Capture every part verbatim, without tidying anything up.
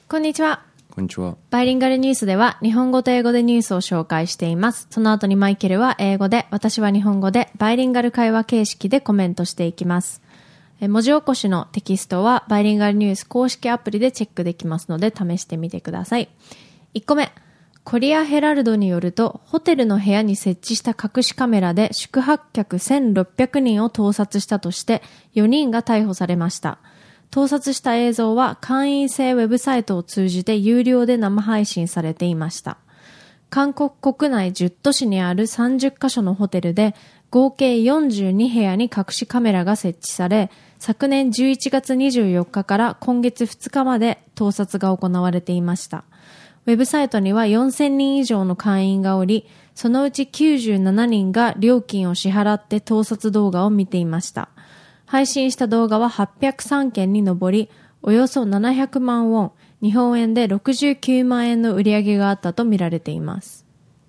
こんにちは。 こんにちは。 バイリンガルニュースでは日本語と英語でニュースを紹介しています。その後にマイケルは英語で、私は日本語でバイリンガル会話形式でコメントしていきます。文字起こしのテキストはバイリンガルニュース公式アプリでチェックできますので試してみてください。いっこめ、コリアヘラルドによると、ホテルの部屋に設置した隠しカメラで宿泊客せんろっぴゃくにんを盗撮したとしてよにんが逮捕されました。盗撮した映像は会員制ウェブサイトを通じて有料で生配信されていました。韓国国内じゅっ都市にあるさんじゅっカ所のホテルで合計よんじゅうに部屋に隠しカメラが設置され、昨年じゅういちがつにじゅうよっかから今月ふつかまで盗撮が行われていました。ウェブサイトにはよんせんにん以上の会員がおり、そのうちきゅうじゅうななにんが料金を支払って盗撮動画を見ていました。配信した動画ははっぴゃくさんけんに上り、およそななひゃくまんウォン、日本円でろくじゅうきゅうまんえんの売り上げがあったと見られています。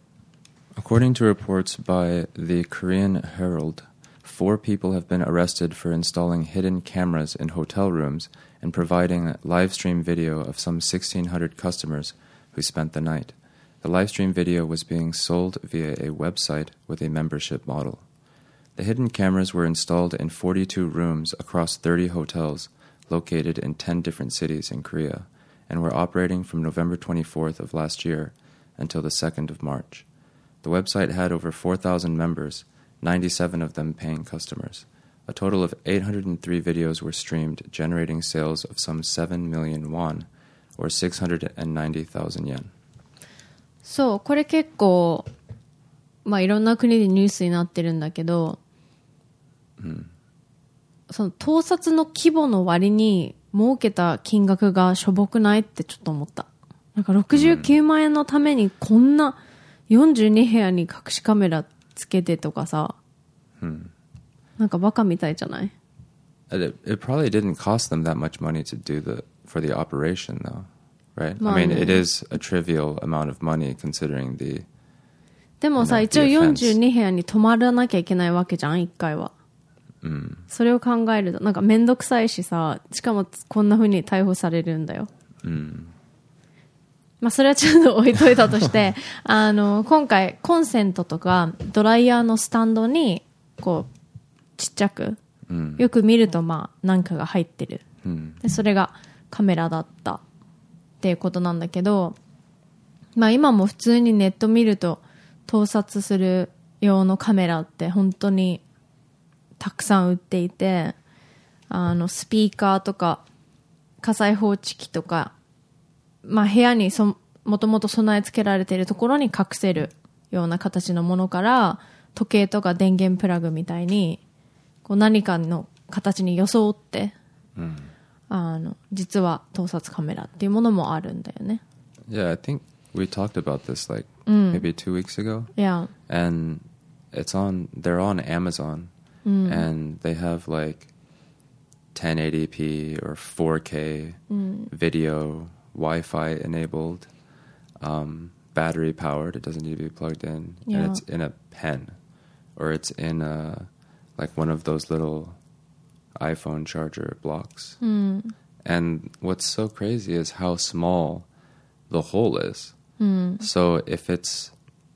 According to reports by the Korean Herald, four people have been arrested for installing hidden cameras in hotel rooms and providing live stream video of some sixteen hundred customers who spent the night. The live stream video was being sold via a website with a membership model.The hidden cameras were installed in forty-two rooms across thirty hotels located in ten different cities in Korea and were operating from November twenty-fourth of last year until the second of March. The website had over four thousand members, ninety-seven of them paying customers. A total of eight hundred three videos were streamed, generating sales of some seven million won, or six hundred ninety thousand yen. そう、これ結構、まあいろんな国でニュースになってるんだけど、うん、その盗撮の規模の割に儲けた金額がしょぼくないってちょっと思った。なんかろくじゅうきゅうまんえんのためにこんなよんじゅうにへやに隠しカメラつけてとかさ、うん、なんかバカみたいじゃない？ It, it probably didn't cost them that much money to do the for the operation though, right? I mean, it is a trivial amount of money considering the でもさ、一応よんじゅうにへやに泊まらなきゃいけないわけじゃん、いっかいは。うん、それを考えるとなんかめんどくさいしさ、しかもこんな風に逮捕されるんだよ、うん、まあそれはちょっと置いといたとしてあの今回コンセントとかドライヤーのスタンドにこうちっちゃく、うん、よく見るとまあなんかが入ってる、うん、でそれがカメラだったっていうことなんだけど、まあ今も普通にネット見ると盗撮する用のカメラって本当にたくさん売っていて、あのスピーカーとか火災報知器とか、まあ部屋にそもともと備え付けられているところに隠せるような形のものから、時計とか電源プラグみたいにこう何かの形に装って、うん、あの実は盗撮カメラっていうものもあるんだよね。 Yeah, I think we talked about this like、うん、maybe two weeks ago. Yeah. And it's on, they're on Amazon.Mm. And they have like ten eighty p or four K mm. video, Wi-Fi enabled, um, battery powered. It doesn't need to be plugged in. Yeah. And it's in a pen, or it's in a, like one of those little iPhone charger blocks. Mm. And what's so crazy is how small the hole is. Mm. So if it's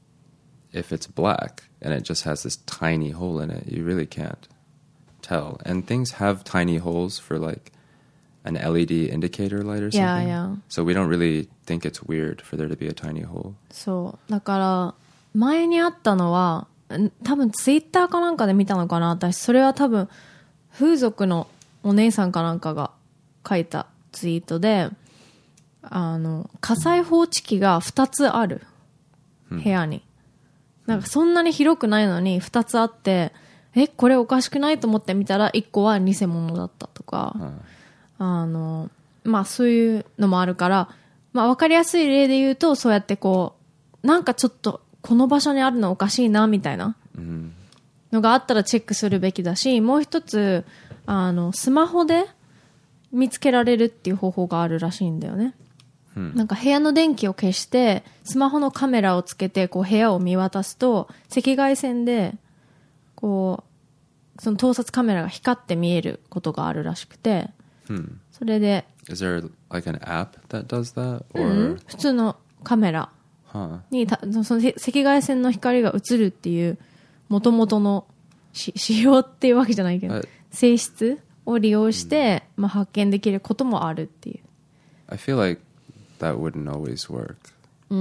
if it's black and it just has this tiny hole in it, you really can't tell. And things have tiny holes for like an L E D indicator light or something. Yeah, yeah. So we don't really think it's weird for there to be a tiny hole. そう。だから前にあったのは多分ツイッターかなんかで見たのかな。私それは多分風俗のお姉さんかなんかが書いたツイートで、あの火災報知器がふたつある、部屋に。なんかそんなに広くないのにふたつあって、え、これおかしくないと思ってみたらいっこは偽物だったとか、うん、あの、まあそういうのもあるから、まあわかりやすい例で言うと、そうやってこう、なんかちょっとこの場所にあるのおかしいなみたいなのがあったらチェックするべきだし、もう一つ、あの、スマホで見つけられるっていう方法があるらしいんだよね。なんか部屋の電気を消してスマホのカメラをつけてこう部屋を見渡すと赤外線でこうその盗撮カメラが光って見えることがあるらしくて、 それで、 Is there like an app that does that? う Or ん、普通のカメラ huh? にたその赤外線の光が映るっていう元々のし仕様っていうわけじゃないけど、 はい性質を利用して、まあ、発見できることもあるっていう。 I feel like that wouldn't always work. うん。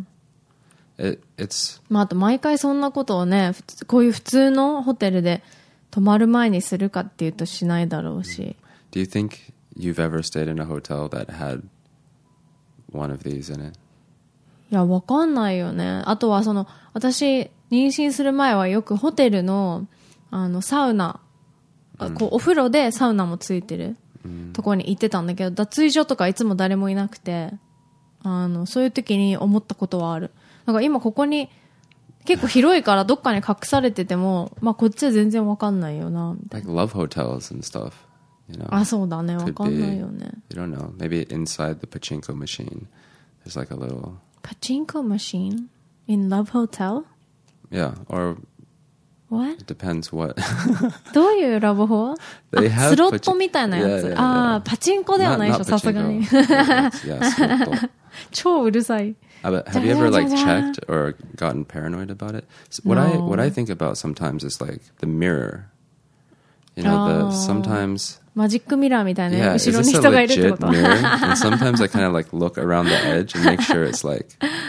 But it, it's まあ、あと毎回そんなことをね、普通こういう普通のホテルで泊まる前にするかっていうとしないだろうし。 Do you think you've ever stayed in a hotel that had one of these in it? いや、わかんないよね。あとはその、私、妊娠する前はよくホテルの、あの、サウナ、あこうお風呂でサウナもついてるところに行ってたんだけど、脱衣所とかいつも誰もいなくて、あの、そういう時に思ったことはある。なんか今ここに、結構広いからどっかに隠されてても、まあこっちは全然わかんないよな、みたい Like love hotels and stuff, you know? な。あ、そうだね。わ Could かんないよ be, ね。 you don't know. Maybe inside the pachinko machine, there's like a little, パチンコマシン in love hotel? yeah, or What? it depends what. どういうラブホ They あ have スロットみたいなや yeah, つ。 yeah, yeah. ああ、パチンコでは Not, ないでし not ょ、さすが pachinko. に。 Yeah, slotto. 超うるさい。 Uh, but have you ever like Ja-ja-ja-ja. checked or gotten paranoid about it? S- What I what I think about sometimes is like the mirror. You know, the Oh. sometimes マジックミラーみたいな、 yeah, 後 is ろに this a 人がいるってこ legit と。 mirror? And sometimes I kind of like look around the edge and make sure it's like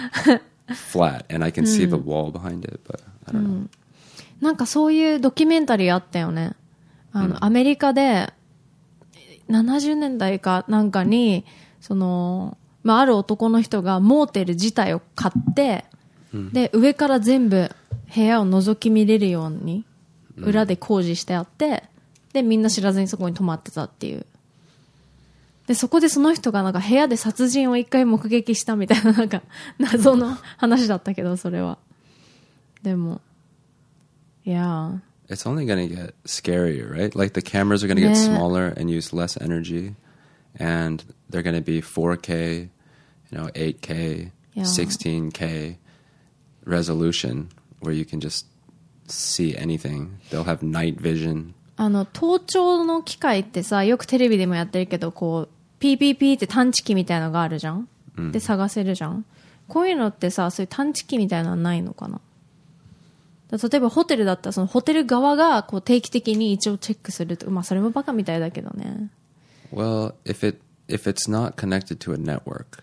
flat and I can see the wall behind it, but I don't know. なんかそういうドキュメンタリーあったよね。あの、アメリカでななじゅうねんだいかなんかに、その、まあ、ある男の人がモーテル自体を買って、で、上から全部部屋を覗き見れるように、裏で工事してあって、で、みんな知らずにそこに泊まってたっていう。で、そこでその人がなんか部屋で殺人を一回目撃したみたいな、なんか謎の話だったけど、それは。でも、Yeah. It's only going to get scarier, right? Like the cameras are going to get Yeah. smaller and use less energy, and they're going to be four K, you know, eight K, Yeah. sixteen K resolution where you can just see anything. They'll have night vision. あの、盗聴の機械ってさ、よくテレビでもやってるけど、こう、ピーピーピーって探知機みたいなのがあるじゃん、うん、で、探せるじゃん。こういうのってさ、そういう探知機みたいなのはないのかな。例えばホテルだったらそのホテル側がこう定期的に一応チェックすると、まあそれもバカみたいだけどね。 Well, if it if it's not connected to a network,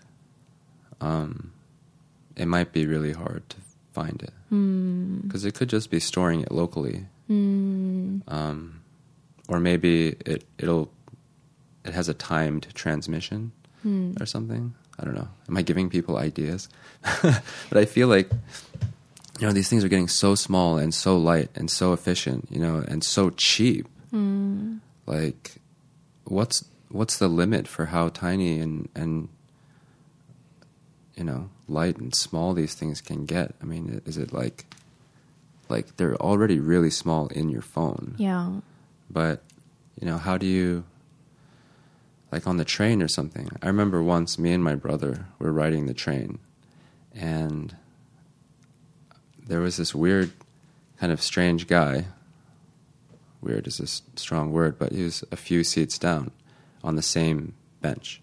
um, it might be really hard to find it because it could just be storing it locally, um, or maybe it it'll it has a timed transmission or something. I don't know. Am I giving people ideas? But I feel like, you know, these things are getting so small and so light and so efficient, you know, and so cheap. Mm. Like, what's what's the limit for how tiny and and you know light and small these things can get? I mean, is it like like they're already really small in your phone? Yeah. But you know, how do you like on the train or something? I remember once me and my brother were riding the train, and there was this weird, kind of strange guy. Weird is a strong word, but he was a few seats down on the same bench.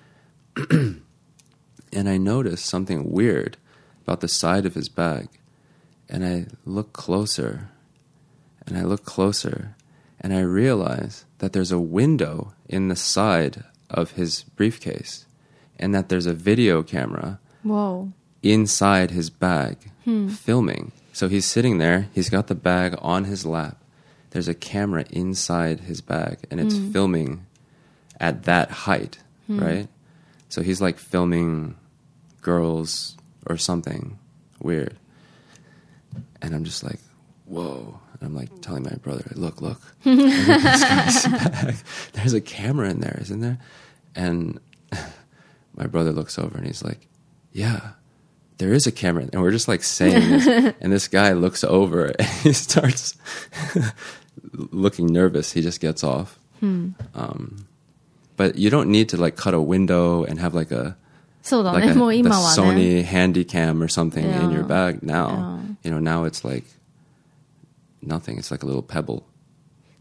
And I noticed something weird about the side of his bag. And I look closer, and I look closer, and I realize that there's a window in the side of his briefcase, and that there's a video camera Whoa. inside his bag, hmm. filming. So he's sitting there, he's got the bag on his lap. There's a camera inside his bag, and it's hmm. filming at that height, hmm. right? So he's like filming girls or something weird. And I'm just like, whoa. And I'm like telling my brother, look, look. look at this guy's bag. There's a camera in there, isn't there? And my brother looks over and he's like, yeah, there is a camera. And we're just like saying this. And this guy looks over and he starts looking nervous. He just gets off. Hmm. Um, but you don't need to like cut a window and have like a, like a the Sony Handycam or something yeah. in your bag now. Yeah. You know, now it's like nothing. It's like a little pebble.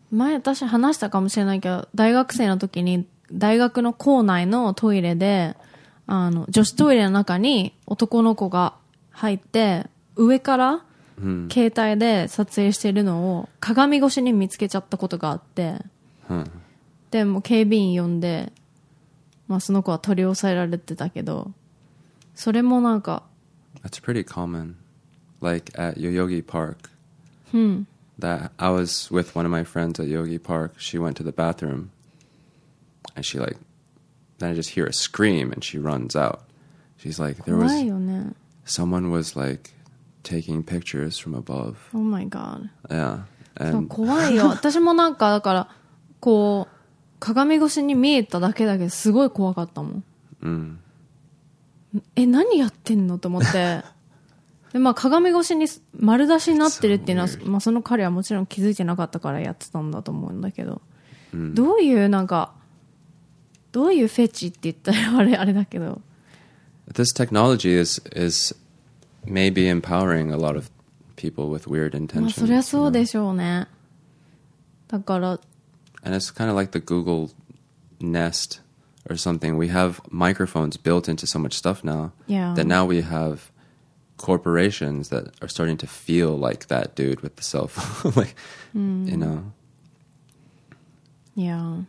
前私話したかもしれないけど、大学生の時に大学の校内のトイレで、あの、女子トイレの中に男の子が入って、上から携帯で撮影してるのを鏡越しに見つけちゃったことがあって、うん、でも警備員呼んで、まあその子は取り押さえられてたけど、それもなんか That's pretty common. Like at Yoyogi Park. Hmm. That I was with one of my friends at Yoyogi Park. She went to the bathroom and she like then I just hear a scream and she runs out. She's like there was someone was like taking pictures from above. Oh my god. Yeah. そう怖いよ。私もなんかだからこう鏡越しに見えただけだけどすごい怖かったもん。うん。え、何やってんのと思って。でまあ鏡越しに丸出しになってるっていうのは、まあその彼はもちろん気づいてなかったからやってたんだと思うんだけど、うん、どういうなんかどういうフェチって言ったらあれあれだけど。 This technology is is maybe empowering a lot of people with weird intentions. まあそりゃそうでしょうね。だから。 And it's kind of like the Google Nest or something. We have microphones built into so much stuff now yeah. that now we have corporations that are starting to feel like that dude with the cell phone. like, mm. you know. Yeah.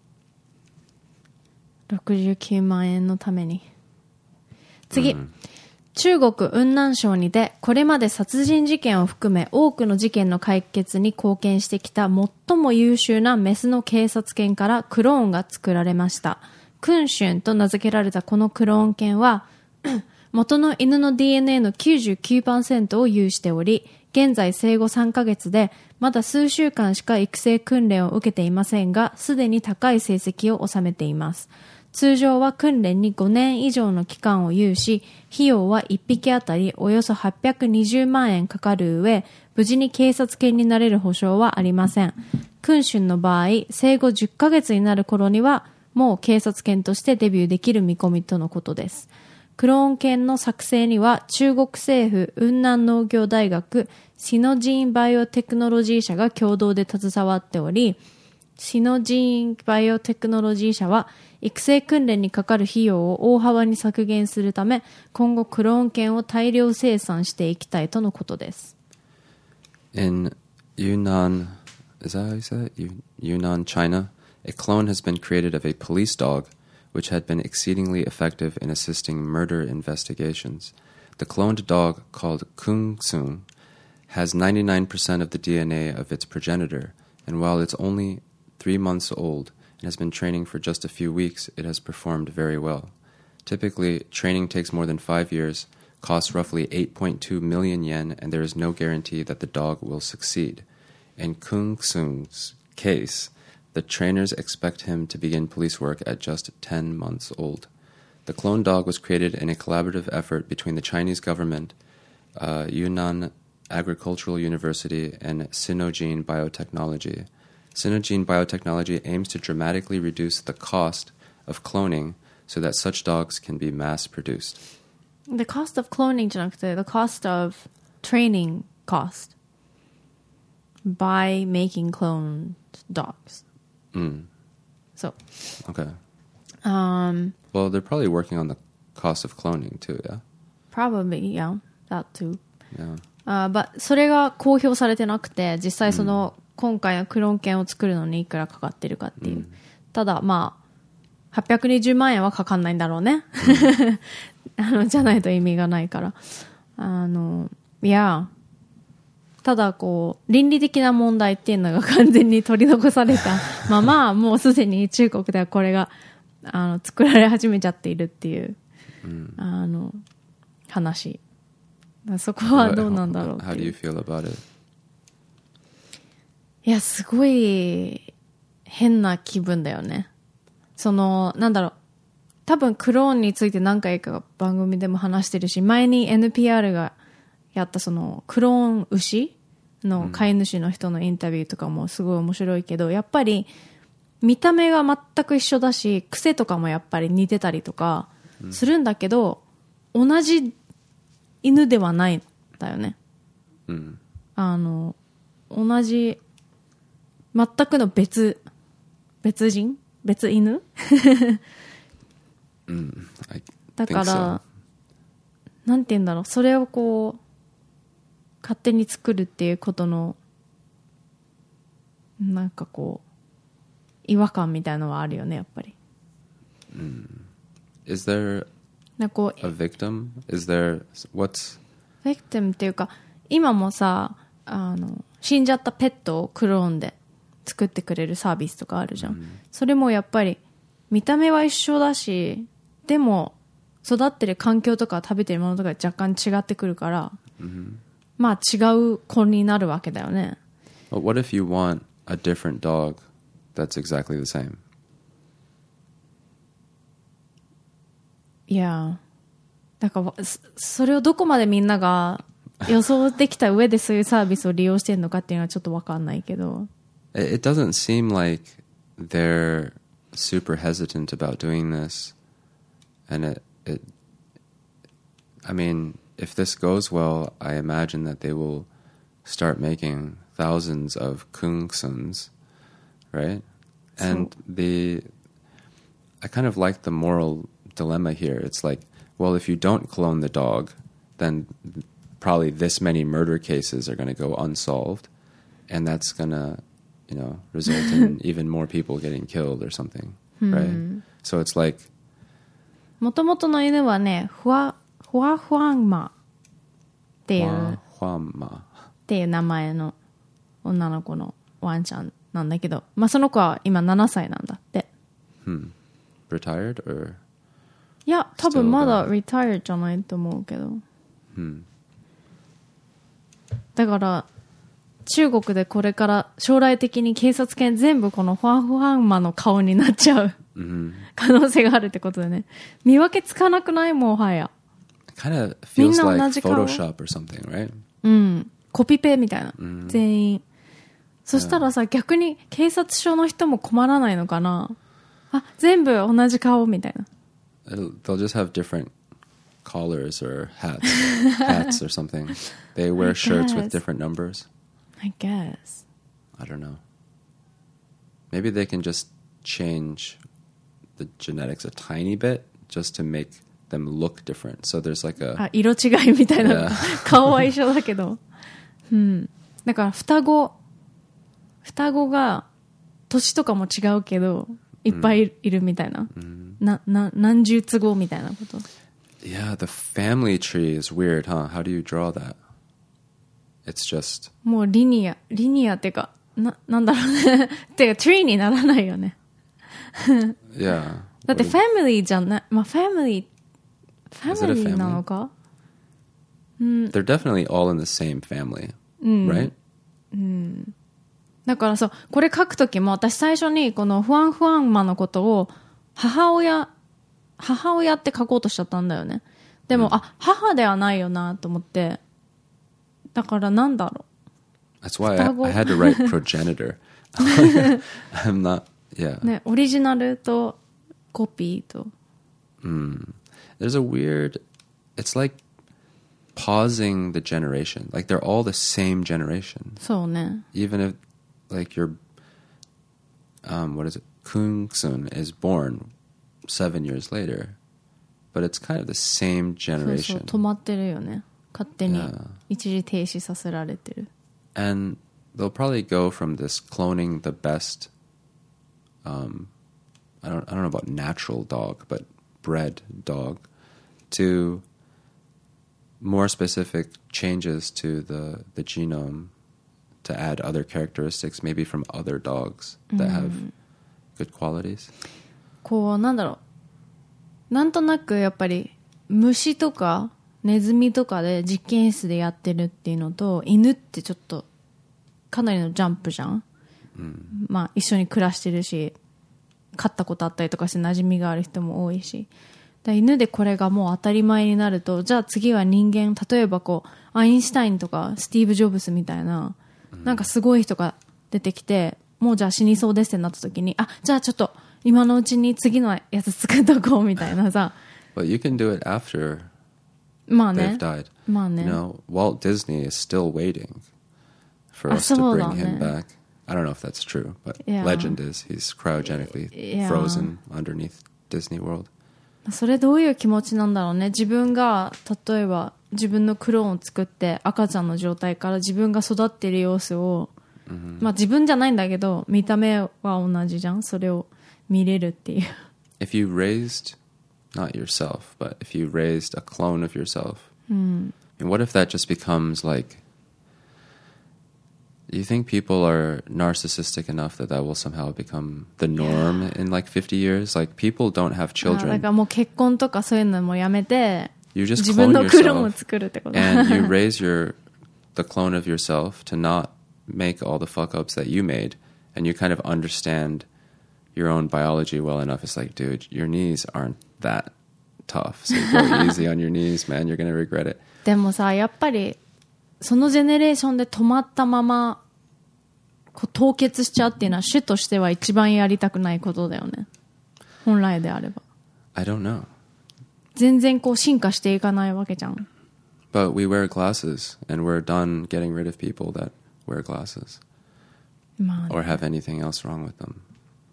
ろくじゅうきゅうまんえんのために。次。Mm.中国雲南省にてこれまで殺人事件を含め多くの事件の解決に貢献してきた最も優秀なメスの警察犬からクローンが作られました。君春と名付けられたこのクローン犬は元の犬の ディーエヌエー の きゅうじゅうきゅうパーセント を有しており、現在生後さんかげつでまだ数週間しか育成訓練を受けていませんが、すでに高い成績を収めています。通常は訓練にごねん以上の期間を有し、費用はいっぴきあたりおよそはっぴゃくにじゅうまんえんかかる上、無事に警察犬になれる保証はありません。君春の場合、生後じゅっかげつになる頃には、もう警察犬としてデビューできる見込みとのことです。クローン犬の作成には、中国政府雲南農業大学シノジーンバイオテクノロジー社が共同で携わっており、シノジーンバイオテクノロジー社は、育成訓練にかかる費用を大幅に削減するため、今後クローン犬を大量生産していきたいとのことです。 In Yunnan, is that how you say it? Yunnan, China, a clone has been created of a police dog, which had been exceedingly effective in assisting murder investigations. The cloned dog, called Kung Sung, has ninety-nine percent of the D N A of its progenitor, and while it's only three months old, and has been training for just a few weeks, it has performed very well. Typically, training takes more than five years, costs roughly eight point two million yen, and there is no guarantee that the dog will succeed. In Kung Sung's case, the trainers expect him to begin police work at just ten months old. The clone dog was created in a collaborative effort between the Chinese government, uh, Yunnan Agricultural University, and Sinogene Biotechnology. Sinogene Biotechnology aims to dramatically reduce the cost of cloning so that such dogs can be mass-produced. The cost of cloning じゃなくて the cost of training cost by making cloned dogs. Mm. So. Okay. Um, well, they're probably working on the cost of cloning too, yeah? Probably, yeah. That too. Yeah. Uh, but それが公表されてなくて、実際その、mm.今回のクローン犬を作るのにいくらかかってるかっていう、うん、ただまあはっぴゃくにじゅうまんえんはかかんないんだろうね、うん、あのじゃないと意味がないからあのいやただこう倫理的な問題っていうのが完全に取り残されたままもうすでに中国ではこれがあの作られ始めちゃっているっていう、うん、あの話そこはどうなんだろうっていう。 How do you feel about it? いや、すごい変な気分だよね。その、なんだろう。多分クローンについて何回か番組でも話してるし、前に エヌピーアール がやったそのクローン牛の飼い主の人のインタビューとかもすごい面白いけど、やっぱり見た目が全く一緒だし、癖とかもやっぱり似てたりとかするんだけど、うん、同じ犬ではないんだよね。うん、あの、同じ全くの別別人別犬 Mm, I だ think から so. なんて言うんだろう、それをこう勝手に作るっていうことのなんかこう違和感みたいなのはあるよね、やっぱり。 Is there なんかこう a victim? Is there what's フェクティムっていうか、今もさ、あの死んじゃったペットをクローンで作ってくれるサービスとかあるじゃん、うん、それもやっぱり見た目は一緒だし、でも育ってる環境とか食べてるものとか若干違ってくるから、うん、まあ違う子になるわけだよね。 But what if you want a different dog that's exactly the same? いや、だからそれをどこまでみんなが予想できた上でそういうサービスを利用してるのかっていうのはちょっと分かんないけど。 It doesn't seem like they're super hesitant about doing this, and it, it, I mean, if this goes well, I imagine that they will start making thousands of Kungsuns, right? So, and the, I kind of like the moral dilemma here. It's like, well, if you don't clone the dog, then probably this many murder cases are going to go unsolved, and that's going to, you know, result in even more people getting killed or something, right? Hmm. So it's like 元々の犬はね、フワフワフワンマっていうフワンマっていう名前の女の子のワンちゃんなんだけど、まあその子は今ななさいなんだって。 Hmm. Retired or? いや、多分まだ retired じゃないと思うけど。 Hmm. だから中国でこれから将来的に警察犬全部このファンファンマの顔になっちゃう、mm-hmm. 可能性があるってことでね。見分けつかなくない？もはや。 Kind of feels like Photoshop or something, right? うん。コピペみたいな。Mm-hmm. 全員。そしたらさ、逆に警察署の人も困らないのかな？あ、全部同じ顔みたいな。 It'll, they'll just have different collars or hats, hats or something. They wear shirts with different numbers. I guess. I don't know. Maybe they can just change the genetics a tiny bit just to make them look different. So there's like a... あ、色違いみたいな。Yeah. 顔は一緒だけど。うん。だから双子、双子が年とかも違うけど、いっぱいいるみたいな。うん、な、な、何十つ子みたいなこと。 Yeah, the family tree is weird, huh? How do you draw that? It's just... もうリニア、リニアっていうか、な、なんだろうね。っていうか、tree にならないよね。 yeah. だって family じゃない、まあ family、family なのか？ うん。They're definitely all in the same family, うん、 right? うん。だからそう、これ書くときも私最初にこのフワンフワンマのことを母親、母親って書こうとしちゃったんだよね。でも、うん、あ、母ではないよなと思って。だからなんだろう。That's why I, I had to write progenitor. I'm not, yeah. ね、オリジナルとコピーと。 Mm. There's a weird, it's like pausing the generation. Like they're all the same generation. そうね。 Even if, like your, um, what is it? Kungsun is born seven years later, but it's kind of the same generation. そうそう、止まってるよね。勝手に一時停止させられてる。 Yeah. And they'll probably go from this cloning the best, um, I don't, I don't know about natural dog, but bred dog, to more specific changes to the, the genome to add other characteristics, maybe from other dogs that have good qualities. こう、なんだろう。なんとなくやっぱり虫とかネズミとかで実験室でやってるっていうのと、犬ってちょっとかなりのジャンプじゃん、うん、まあ一緒に暮らしてるし、飼ったことあったりとかして馴染みがある人も多いし、だ犬でこれがもう当たり前になると、じゃあ次は人間、例えばこうアインシュタインとかスティーブ・ジョブスみたいな、うん、なんかすごい人が出てきて、もうじゃあ死にそうですってなった時に、あ、じゃあちょっと今のうちに次のやつ作っとこうみたいなさ。 But you can do it after まあね。 they've died. まあね。 You know, Walt Disney is still waiting for us to bring him back. I don't know if that's true, but Yeah. legend is he's cryogenically Yeah. frozen underneath Disney World. それどういう気持ちなんだろうね。自分が例えば自分のクローンを作って赤ちゃんの状態から自分が育っている様子を、まあ自分じゃないんだけど見た目は同じじゃん。それを見れるっていう。 If you raised not yourself, but if you raised a clone of yourself, and what if that just becomes like, do you think people are narcissistic enough that that will somehow become the norm in like fifty years? Like people don't have だ children. からもう結婚とかそういうのもやめて You just 自分 clone のクローンを yourself 作るってこと。 and you raise your the clone of yourself to not make all the fuck ups that you made, and you kind of understand your own biology well enough. It's like, dude, your knees aren't that tough, so go easy on your knees, man. You're gonna regret it. でもさ、やっぱりそのジェネレーションで止まったままこう凍結しちゃうっていうのは種としては一番やりたくないことだよね。本来であれば。 I don't know. 全然こう進化していかないわけじゃん。 But we wear glasses, and we're done getting rid of people that wear glasses まあ、 or have anything else wrong with them.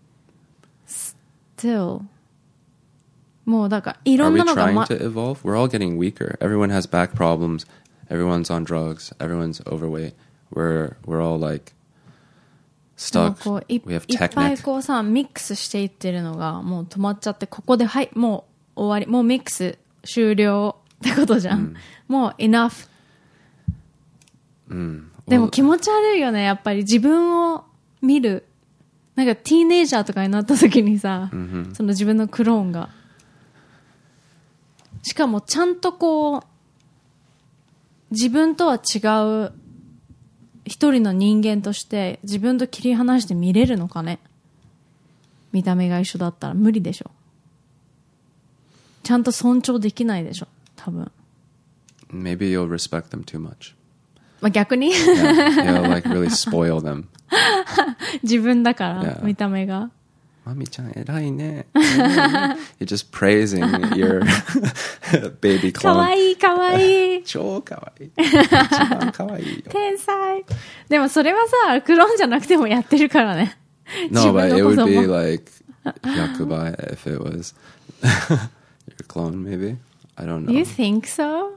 still もうだからいろ Are ん we なのが、 trying ま、 to evolve? We're all getting weaker. Everyone has back problems. Everyone's on drugs. Everyone's overweight. We're we're all like でも stuck. こうい, We have いっぱい technic. こうさミックスしていってるのがもう止まっちゃって、ここではいもう終わり、もうミックス終了ってことじゃん、もう enough、でも気持ち悪いよね。やっぱり自分を見る、なんかティーネイジャーとかになった時にさ、その自分のクローンが、しかもちゃんとこう自分とは違う一人の人間として自分と切り離して見れるのかね。見た目が一緒だったら無理でしょ。ちゃんと尊重できないでしょ多分。 Maybe you'll respect them too much. まあ、逆に Yeah, you'll like really spoil them. 自分だから、 Yeah. 見た目が。 マミちゃん偉いね。You're just praising your baby か clone. わいいかわいい。 超かわいい。一番かわいいよ。 天才。でもそれはさ、クローンじゃなくてもやってるからね。 No, but it would 自分 be の子供 like Yakuba if it was your clone, maybe. I don't know. You think so?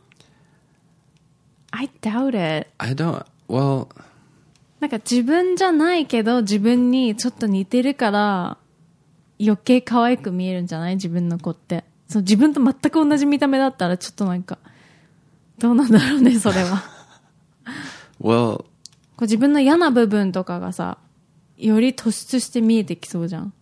I doubt it. I don't. Well, なんか自分じゃないけど自分にちょっと似てるから余計可愛く見えるんじゃない？自分の子って。そう自分と全く同じ見た目だったらちょっとなんかどうなんだろうねそれは。 well, こう自分の嫌な部分とかがさ、より突出して見えてきそうじゃん。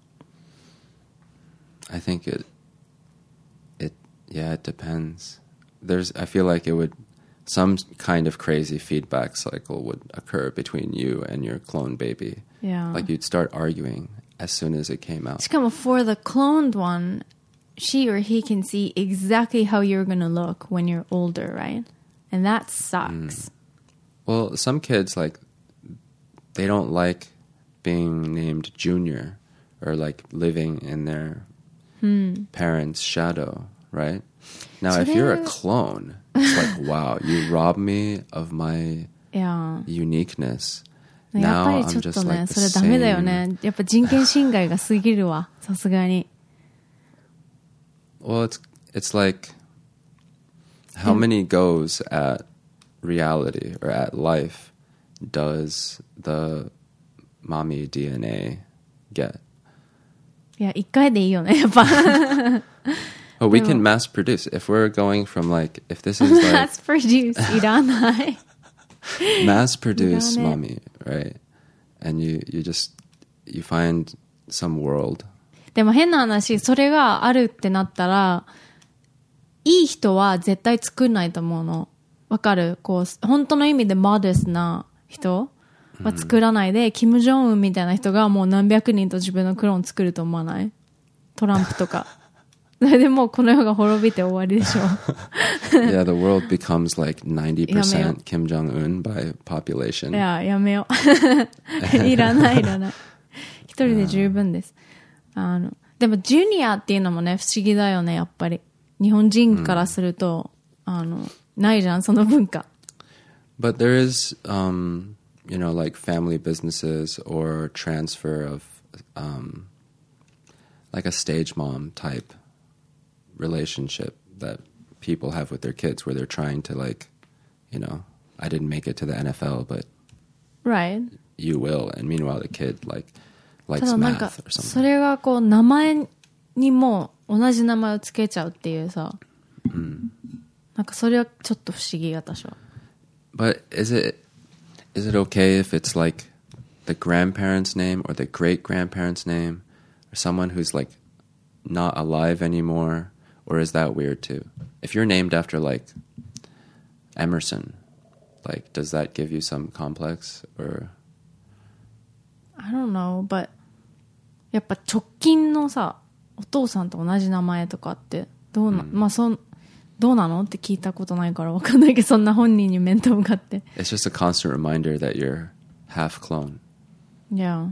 I think it, it, yeah, it depends. There's, I feel like it would, some kind of crazy feedback cycle would occur between you and your clone baby. Yeah. Like you'd start arguing as soon as it came out. しかも for the cloned one, she or he can see exactly how you're gonna look when you're older, right? And that sucks. Well, some kids, like, they don't like being named Junior or like living in their parents' shadow, right? Now, So if you're a they're- clone, it's like, wow, you robbed me of my いや uniqueness. やっぱ Now りちょ I'm っと just ね、 like そ the れダメだよ same. ね。やっぱ人権侵害が過ぎるわ。さすがに。 Well, it's it's like how many goes at reality or at life does the mommy D N A get? いや、一回でいいよね、やっぱ。 Oh, we can mass produce. If we're going from like, if this is like Mass produce いらない。 mass produce You got it. mommy, right? And you, you just, you find some world. でも変な話、それがあるってなったら、いい人は絶対作んないと思うの。わかる？こう、本当の意味でモデスな人は作らないで、キム・ジョンウンみたいな人がもう何百人と自分のクローン作ると思わない？トランプとか。それでもうこの世が滅びて終わりでしょ。 Yeah, the world becomes like ninety やめよ percent Kim Jong-un by population. いや、やめよう。いらない、いらない。一人で十分です。あの、でも、ジュニアっていうのもね、不思議だよね、やっぱり。日本人からすると、あの、ないじゃん、その文化。 But there is, um, you know, like family businesses or transfer of um, like a stage mom type relationship that people have with their kids where they're trying to like, you know, I didn't make it to the N F L, but Right. you will. And meanwhile, the kid like た likes だなんか math or そ something. れがこう名前にも同じ名前をつけちゃうっていうさ、なんかそれはちょっと不思議私は。 But is it is it okay if it's like the grandparent's name or the great grandparent's name or someone who's like not alive anymore, or is that weird too? If you're named after like Emerson, like does that give you some complex or? I don't know, but やっぱ直近のさ、お父さんと同じ名前とかってどうな、まあそんどうなのって聞いたことないからわかんないけど、そんな本人に面と向かって。 It's just a constant reminder that you're half clone. Yeah.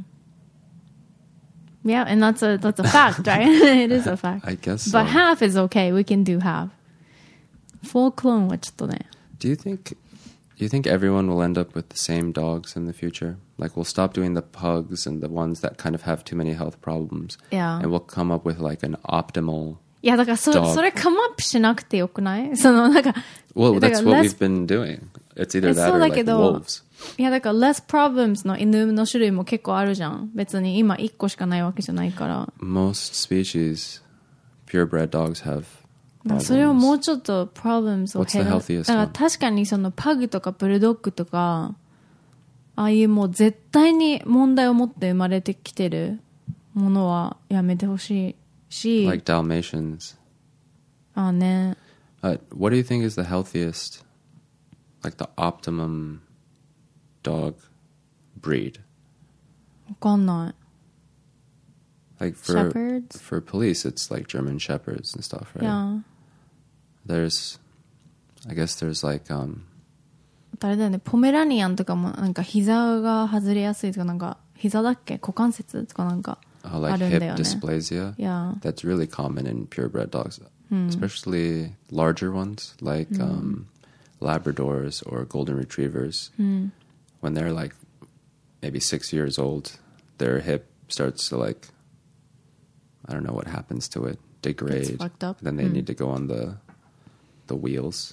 Yeah, and that's a that's a fact, right? It is a fact. I guess so. But half is okay. We can do half. Full clone はちょっとね。 Do you think do you think everyone will end up with the same dogs in the future? Like we'll stop doing the pugs and the ones that kind of have too many health problems. Yeah. And we'll come up with like an optimal. いやだからそそれカムアップしなくてよくない？そのなんか。 Well, だから that's what less- we've been doing. It's either え that そう or だ like けど、 wolves. いやだから less problems の犬の種類も結構あるじゃん。別に今一個しかないわけじゃないから。 Most species, purebred dogs have それをも problems. うちょっと problems を What's the 減ら healthiest だから one? 確かにそのパグとかブルドッグとかああいうもう絶対に問題を持って生まれてきてるものはやめてほしいし、 Like Dalmatians. ああね。 Uh, what do you think is the healthiest, like the optimum dog breed? わかんない。 Like for Shepherds? for police, it's like German shepherds and stuff, right? Yeah. There's, I guess there's like um あれだよね、ポメラニアンとかもなんか膝が外れやすいとかなんか膝だっけ股関節とかなんか uh, あ like るん hip だよね。 dysplasia. Yeah. That's really common in purebred dogs, especially larger ones like um, Labradors or Golden Retrievers. When they're like maybe six years old, their hip starts to like, I don't know what happens to it, degrade. It's fucked up. Then they need to go on the the wheels.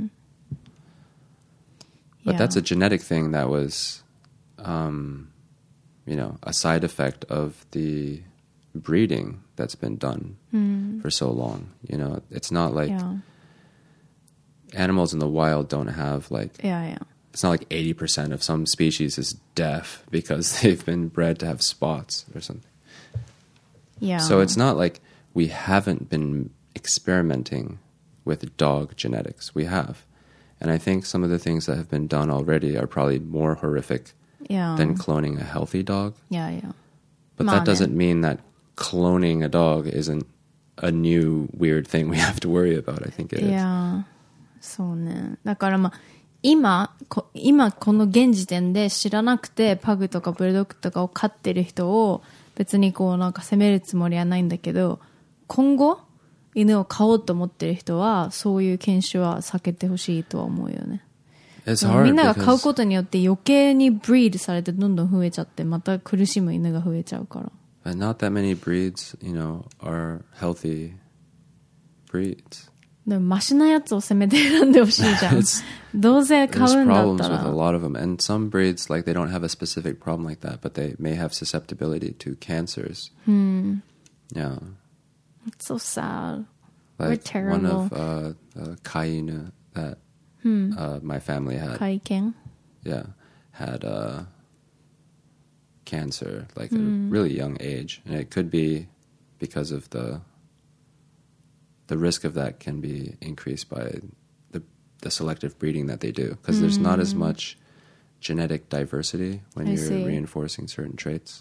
But Yeah. that's a genetic thing that was, um, you know, a side effect of the breeding that's been done for so long. You know, it's not like Yeah. animals in the wild don't have like, Yeah, yeah. it's not like eighty percent of some species is deaf because they've been bred to have spots or something. Yeah. So it's not like we haven't been experimenting with dog genetics. We have. And I think some of the things that have been done already are probably more horrific yeah. than cloning a healthy dog. Yeah, yeah. But まあね。 that doesn't mean that cloning a dog isn't a new weird thing we have to worry about. I think it is. いや、そうね。だからまあ今こ今この現時点で知らなくてパグとかブルドッグとかを飼ってる人を別にこうなんか責めるつもりはないんだけど、今後犬を飼おうと思ってる人はそういう犬種は避けてほしいとは思うよね。 It's み hard んなが飼う because ことによって余計にブリードされてどんどん増えちゃってまた苦しむ犬が増えちゃうから。 but not that many breeds, you know, are healthy breeds. でもマシなやつをせめて選んでほしいじゃん。どうせ買 There's うんだっ problems た with a ら。 lot of them. And some breeds, like, they don't have a specific problem like that, but they may have susceptibility to cancers. Yeah. It's so sad. We're Like one terrible. of uh, uh, Kainu that uh, my family had, 会見 yeah, had uh, cancer, like at a really young age. And it could be because of the the risk of that can be increased by the the selective breeding that they do, because there's not as much genetic diversity when I you're see. reinforcing certain traits.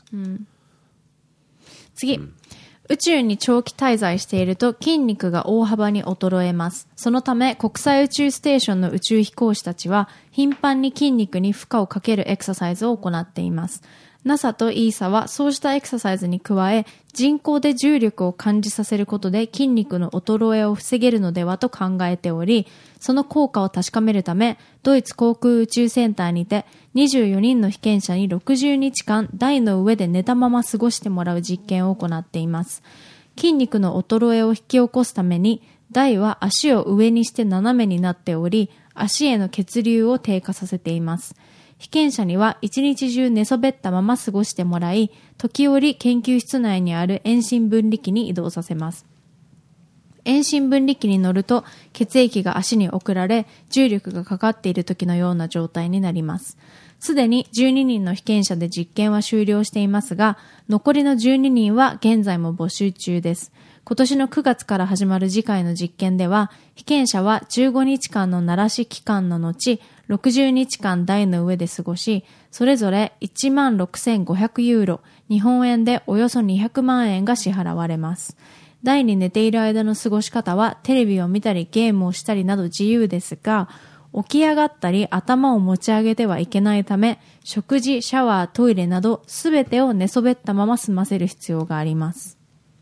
次、宇宙に長期滞在していると筋肉が大幅に衰えます。そのため国際宇宙ステーションの宇宙飛行士たちは頻繁に筋肉に負荷をかけるエクササイズを行っています。 ナサ と イーサ はそうしたエクササイズに加え、人工で重力を感じさせることで筋肉の衰えを防げるのではと考えており、その効果を確かめるため、ドイツ航空宇宙センターにてにじゅうよにんの被験者にろくじゅうにちかん台の上で寝たまま過ごしてもらう実験を行っています。筋肉の衰えを引き起こすために、台は足を上にして斜めになっており、足への血流を低下させています。被験者には一日中寝そべったまま過ごしてもらい、時折研究室内にある遠心分離機に移動させます。遠心分離機に乗ると血液が足に送られ、重力がかかっている時のような状態になります。すでにじゅうににんの被験者で実験は終了していますが、残りのじゅうににんは現在も募集中です。今年のくがつから始まる次回の実験では、被験者はじゅうごにちかんの慣らし期間の後、ろくじゅうにちかん台の上で過ごし、それぞれいちまんろくせんごひゃくユーロ、日本円でおよそにひゃくまんえんが支払われます。台に寝ている間の過ごし方は、テレビを見たりゲームをしたりなど自由ですが、起き上がったり頭を持ち上げてはいけないため、食事、シャワー、トイレなどすべてを寝そべったまま済ませる必要があります。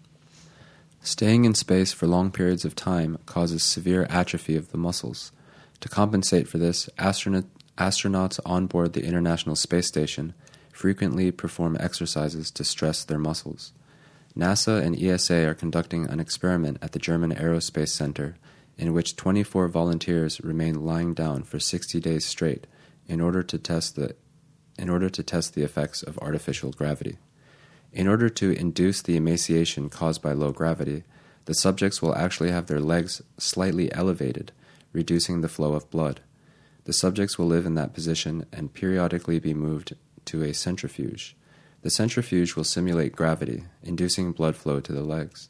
Staying in space for long periods of time causes severe atrophy of the muscles. To compensate for this, astronaut, astronauts on board the International Space Station frequently perform exercises to stress their muscles. NASA and E S A are conducting an experiment at the German Aerospace Center in which twenty-four volunteers remain lying down for sixty days straight in order to test the, in order to test the effects of artificial gravity. In order to induce the emaciation caused by low gravity, the subjects will actually have their legs slightly elevated, reducing the flow of blood. The subjects will live in that position and periodically be moved to a centrifuge. The centrifuge will simulate gravity, inducing blood flow to the legs.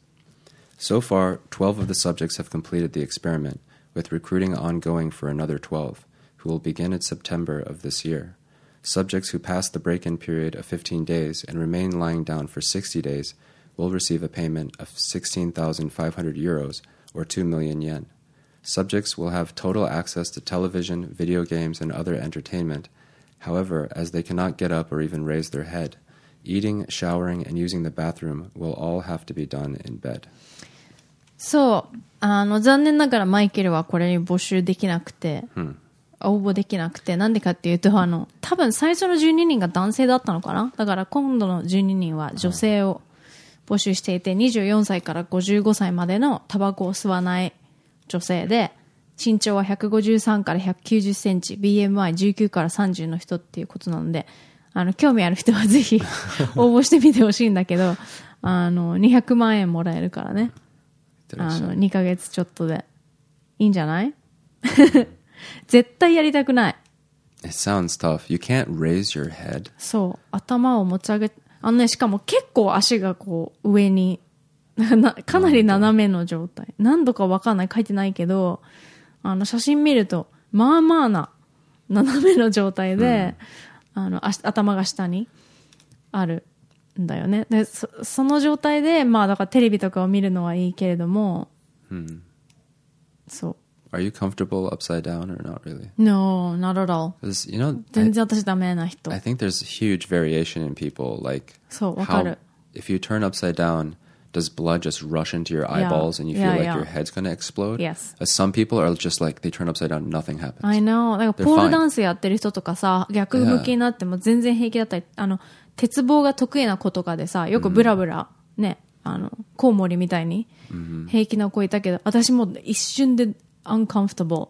So far, twelve of the subjects have completed the experiment, with recruiting ongoing for another twelve, who will begin in September of this year. Subjects who pass the break-in period of fifteen days and remain lying down for sixty days will receive a payment of sixteen thousand five hundred euros, or two million yen. Subjects will have total access to television, video games, and other entertainment. However, as they cannot get up or even raise their head, eating, showering, and using the bathroom will all have to be done in bed. そう、あの、残念ながらマイケルはこれに募集できなくて、 Hmm. 応募できなくて、なんでかっていうと、あの、多分最初のじゅうににんが男性だったのかな？だから今度のじゅうににんは女性を募集していて、にじゅうよんさいからごじゅうごさいまでのタバコを吸わない女性で、身長はひゃくごじゅうさんからひゃくきゅうじゅっセンチ、ビーエムアイじゅうきゅうからさんじゅうの人っていうことなので、あの、興味ある人はぜひ応募してみてほしいんだけど、あの、にひゃくまんえんもらえるからね。あの、にかげつちょっとで。いいんじゃない？絶対やりたくない。 It sounds tough. You can't raise your head. そう。頭を持ち上げ、あのね、しかも結構足がこう、上に、なかなり斜めの状態。何度かわかんない。書いてないけど、あの、写真見ると、まあまあな、斜めの状態で、うん、あの、頭が下にあるんだよね。で、そ、その状態で、まあ、だからテレビとかを見るのはいいけれども、 うん、 そう。 Are you comfortable upside down or not really? No, not at all. Because, you know, 全然私ダメな人。 I think there's huge variation in people. Like, そう、わかる。 If you turn upside down, does blood just rush into your eyeballs yeah. and you feel yeah, like yeah. your head's going to explode? Yes. As some people are just like, they turn upside down, nothing happens. I know. だからポールダンスやってる人とかさ、逆向きになっても全然平気だったり、あの、鉄棒が得意な子とかでさ、よくブラブラ、うん、ね、あの、コウモリみたいに平気な子いたけど、私も一瞬で uncomfortable.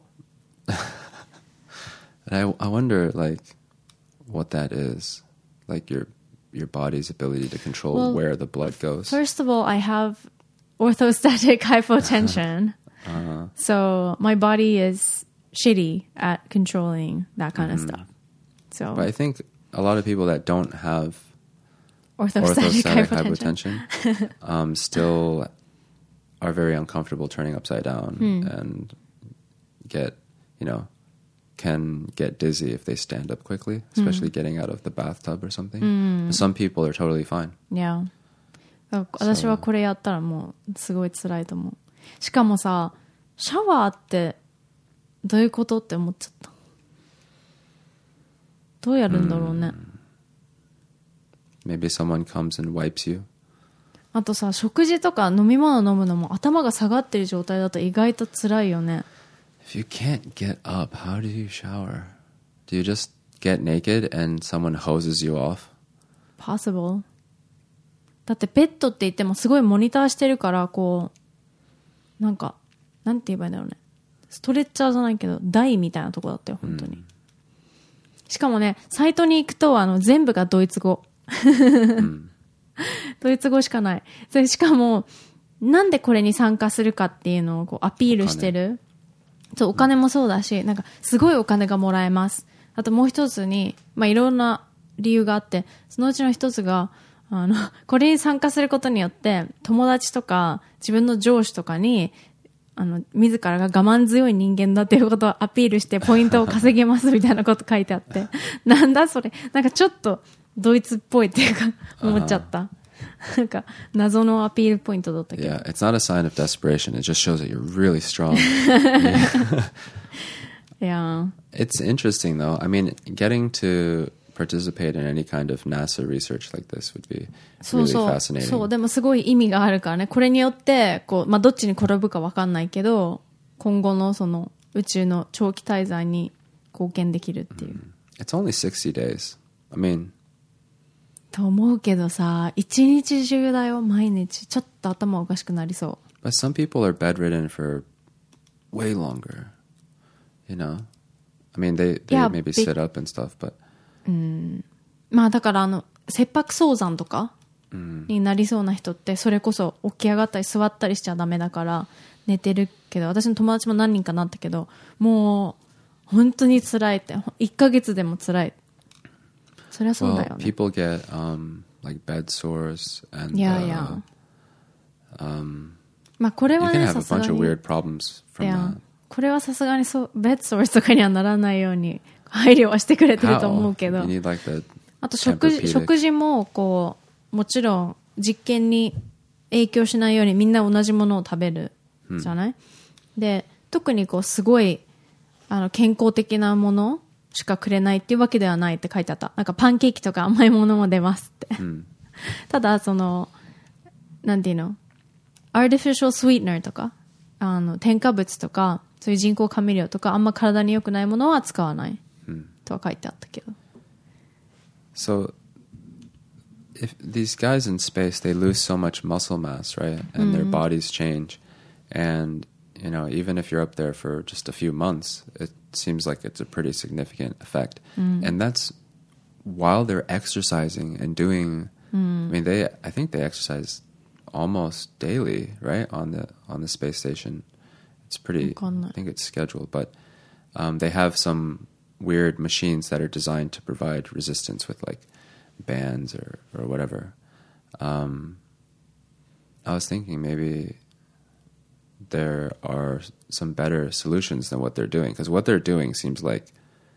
I, I wonder, like, what that is. Like, your your body's ability to control well, where the blood goes. First of all, I have orthostatic hypotension. uh-huh. So my body is shitty at controlling that kind mm-hmm. of stuff. So, but I think a lot of people that don't have orthostatic, orthostatic hypotension, hypotension um, still are very uncomfortable turning upside down hmm. and get, you know, can get dizzy if they stand up quickly, especially mm. getting out of the bathtub or something. Mm. Some people are totally fine. Yeah. 私はこれやったらもうすごい辛いと思う。しかもさ、シャワーってどういうことって思っちゃった。どうやるんだろうね。 Maybe someone comes and wipes you. あとさ、食事とか飲み物飲むのも頭が下がってる状態だと意外と辛いよね。 If you can't get up, how do you shower? Do you just get naked and someone hoses you off? Possible. だってベッドって言ってもすごいモニターしてるから、こう、なんか、なんて言えばいいんだろうね。ストレッチャーじゃないけど、台みたいなとこだったよ、本当に。うん、しかもね、サイトに行くと、あの、全部がドイツ語。うんドイツ語しかない。それしかも、なんでこれに参加するかっていうのをこうアピールしてる。そう、お金もそうだし、なんかすごいお金がもらえます。あともう一つに、まあいろんな理由があって、そのうちの一つが、あの、これに参加することによって、友達とか自分の上司とかに、あの、自らが我慢強い人間だっていうことをアピールしてポイントを稼げますみたいなこと書いてあって、なんだそれ、なんかちょっと、ドイツっぽいっていうか思っちゃった。なんか謎のアピールポイントだったけど。 Yeah, it's not a sign of desperation. It just shows that you're really strong. Yeah. It's interesting though. I mean, getting to participate in any kind of NASA research like this would be really fascinating. そう、でもすごい意味があるからね。これによってこうまあどっちに転ぶかわかんないけど、今後のその宇宙の長期滞在に貢献できるっていう。 Mm. It's only sixty days. I mean. と思うけどさ、一日中だよ、毎日。ちょっと頭おかしくなりそう。 But some people are bedridden for way longer. You know? I mean, they, they yeah, maybe sit up and stuff, but... うん。まあだからあの、切迫早産とかになりそうな人って、それこそ起き上がったり座ったりしちゃダメだから寝てるけど、私の友達も何人かなったけど、もう本当に辛いって、いっかげつでも辛い。そりゃそうだよね。 Well, people get um, like bed sores and yeah, uh, yeah. Um, まあこれはね、 you can have a bunch of weird problems from yeah. that. これはさすがにそうベッドソースとかにはならないように配慮はしてくれてると思うけど、 you need like the あと食事、食事もこうもちろん実験に影響しないようにみんな同じものを食べるじゃない、うん、で特にこうすごいあの健康的なものしかくれないっていうわけではないって書いてあった。なんかパンケーキとか甘いものも出ますって、うん、ただそのなんていうのアーティフィシャルスイートナーとかあの添加物とかそういう人工甘味料とかあんま体に良くないものは使わない、うん、とは書いてあったけど。 So if these guys in space they lose so much muscle mass, right? And、mm. their bodies change, and you know even if you're up there for just a few months it seems like it's a pretty significant effect. Mm. And that's while they're exercising and doing mm. I mean they I think they exercise almost daily, right? On the on the space station. It's pretty I think it's scheduled, but um, they have some weird machines that are designed to provide resistance with like bands or, or whatever. Um, I was thinking maybe there are some better solutions than what they're doing, because what they're doing seems like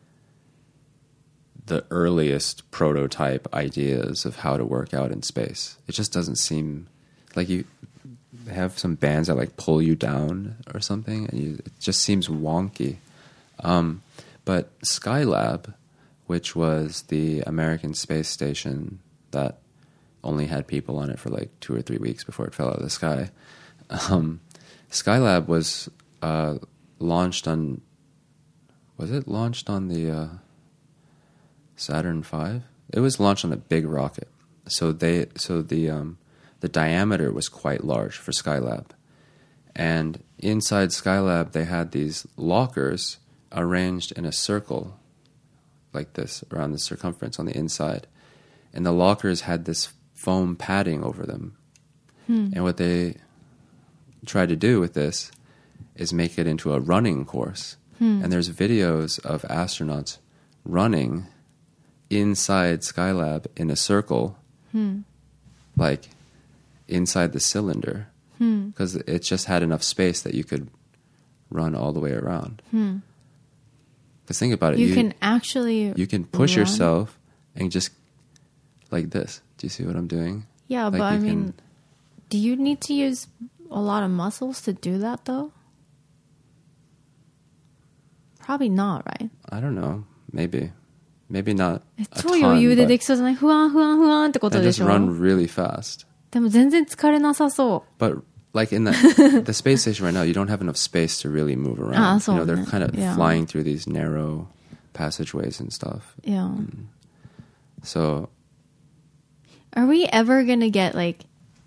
the earliest prototype ideas of how to work out in space. It just doesn't seem like you they have some bands that like pull you down or something, and you, it just seems wonky. Um, but Skylab, which was the American space station that only had people on it for like two or three weeks before it fell out of the sky, um, Skylab was uh, launched on, was it launched on the uh, Saturn five? It was launched on a big rocket. So they, so the um, the diameter was quite large for Skylab. And inside Skylab, they had these lockers arranged in a circle like this around the circumference on the inside. And the lockers had this foam padding over them. Hmm. And what they tried to do with this is make it into a running course. Hmm. And there's videos of astronauts running inside Skylab in a circle, hmm. like inside the cylinder, because hmm. it just had enough space that you could run all the way around. Hmm. Because think about it. You, you can actually You can push run? yourself and just like this. Do you see what I'm doing? Yeah, like but I mean, can, do you need to use a lot of muscles to do that, though? Probably not, right? I don't know. Maybe. maybe not え a 超余裕 ton, で but できそうじゃない？ふわんふわんふわんってこと and で just しょ？ run really fast. でも全然疲れなさそ But like in the the space station right now, you don't have enough space to really move around. Ah, you so know, they're ne. kind of Yeah. flying through these narrow passageways and stuff. う。いや。 So Are we ever gonna get like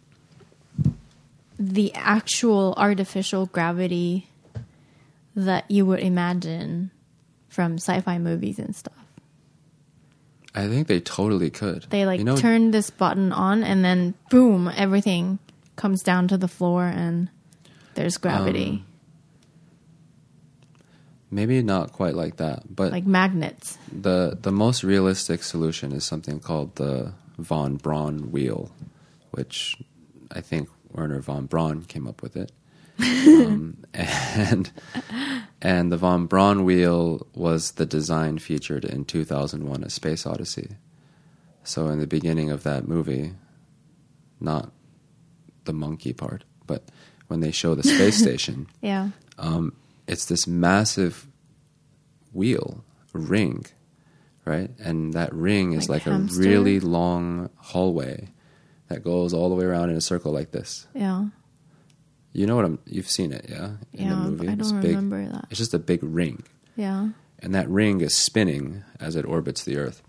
the actual artificial gravity that you would imagine from sci-fi movies and stuff? I think they totally could. They like you know, turn this button on and then boom, everything comes down to the floor and there's gravity. Um, maybe not quite like that, but like magnets. the the most realistic solution is something called the von Braun wheel, which I think Werner von Braun came up with it. um, and and the von Braun wheel was the design featured in two thousand one: A Space Odyssey. So in the beginning of that movie, not the monkey part, but when they show the space station, Yeah. um, it's this massive wheel, ring, right? And that ring is Like like, hamster? a really long hallway that goes all the way around in a circle like this. Yeah. You know what I'm, you've seen it, yeah? In Yeah, the movie. I It's don't big. remember that. It's just a big ring. Yeah. And that ring is spinning as it orbits the Earth.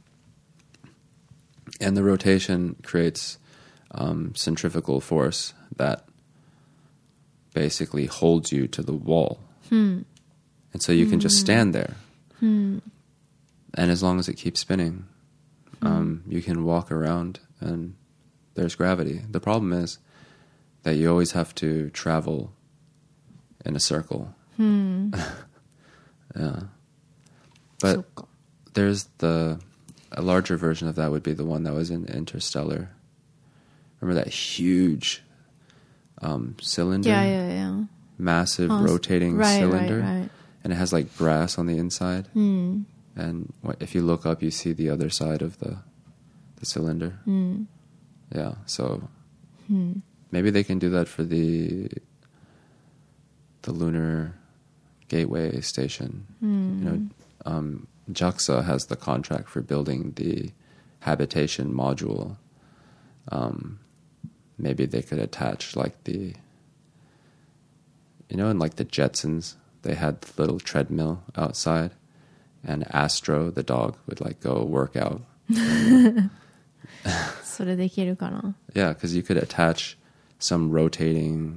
And the rotation creates um, centrifugal force that basically holds you to the wall. Hmm. And so you can just stand there. Hmm. And as long as it keeps spinning, um, you can walk around and there's gravity. The problem is that you always have to travel in a circle. Hmm. Yeah. But そっか。 there's the a larger version of that would be the one that was in Interstellar. Remember that huge um, cylinder? Yeah, yeah, yeah. Massive Oh, rotating right, cylinder. Right, right. And it has like brass on the inside. Hmm. And wh- if you look up, you see the other side of the the cylinder. Hmm. Yeah, so Hmm. maybe they can do that for the the lunar gateway station. Hmm. You know, um, JAXA has the contract for building the habitation module. Um, maybe they could attach like the, you know, in like the Jetsons, they had the little treadmill outside, and Astro, the dog, would like go work out. それできるかな？ Yeah, because you could attach some rotating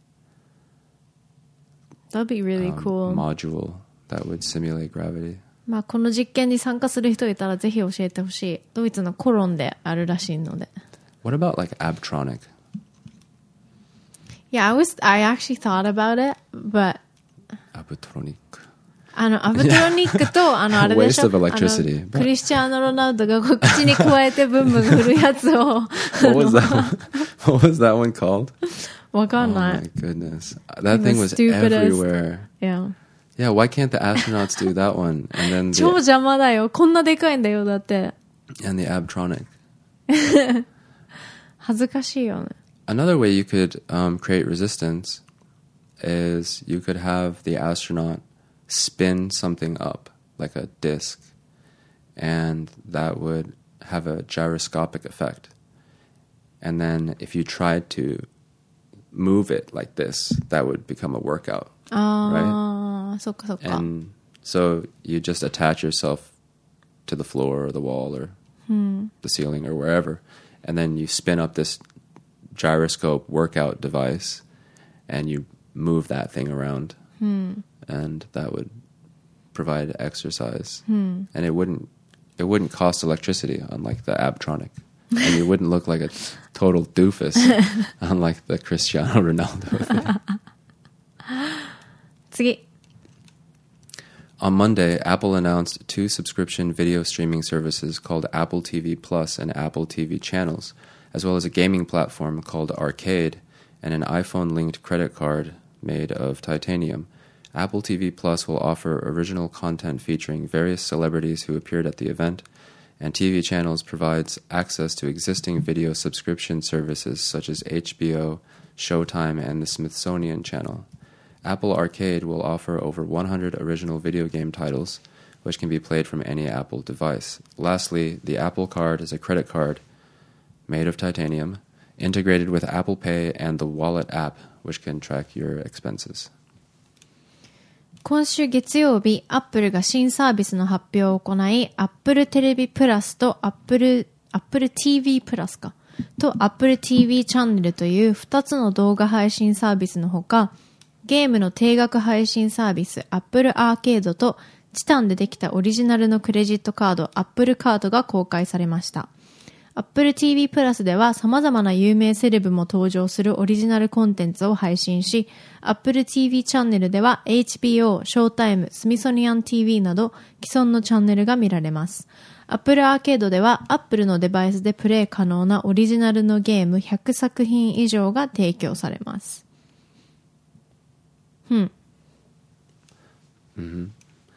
That'd be really um, cool. module that would simulate gravity. まあこの実験に参加する人いたらぜひ教えてほしい。ドイツのコロンであるらしいので。 What about like Abtronic? Yeah, I was, I actually thought about it, but Abtronic. あの、アブトロニックと、あの、あれでしょ Waste of electricity. あのクリスチャーノ・ロナウドがこう口に加えてブンブン振るやつを。 What was that one? What was that one called? わか Oh んない。 my goodness. That It thing was was stupid as- everywhere. Yeah. Yeah, why can't the astronauts do that one? And then 超 the, 邪魔だよ。こんなでかいんだよ、だって。 and the Abtronic. 恥ずかしいよね。 Another way you could um, create resistance is you could have the astronaut spin something up, like a disc, and that would have a gyroscopic effect. And then if you tried to move it like this, that would become a workout. ああ、そっかそっか。 And so you just attach yourself to the floor or the wall or the ceiling or wherever, and then you spin up this gyroscope workout device, and you move that thing around, and that would provide exercise. And it wouldn't it wouldn't cost electricity, unlike the Abtronic, and you wouldn't look like a total doofus, unlike the Cristiano Ronaldo thing. 次。 On Monday, Apple announced two subscription video streaming services called Apple T V Plus and Apple T V Channels, as well as a gaming platform called Arcade and an iPhone-linked credit card made of titanium. Apple T V Plus will offer original content featuring various celebrities who appeared at the event, and T V Channels provides access to existing video subscription services such as H B O, Showtime, and the Smithsonian Channel. Apple Arcade will offer over one hundred original video game titles, which can be played from any Apple device. Lastly, the Apple Card is a credit card made of titanium, integrated with Apple Pay and the Wallet app, which can track your expenses. 今週月曜日、Apple が新サービスの発表を行い、Apple テレビプラスと Apple、Apple ティーブイ プラスか、と Apple ティーブイ チャンネルというふたつの動画配信サービスのほか、ゲームの定額配信サービス Apple アーケードとチタンでできたオリジナルのクレジットカード Apple カードが公開されました。Apple ティーブイ プラスでは様々な有名セレブも登場するオリジナルコンテンツを配信し、Apple ティーブイ チャンネルでは エイチビーオー、ショータイム、スミソニアン ティーブイ など既存のチャンネルが見られます。Apple アーケードでは Apple のデバイスでプレイ可能なオリジナルのゲームひゃくさく品以上が提供されます。Hmm. Mm-hmm.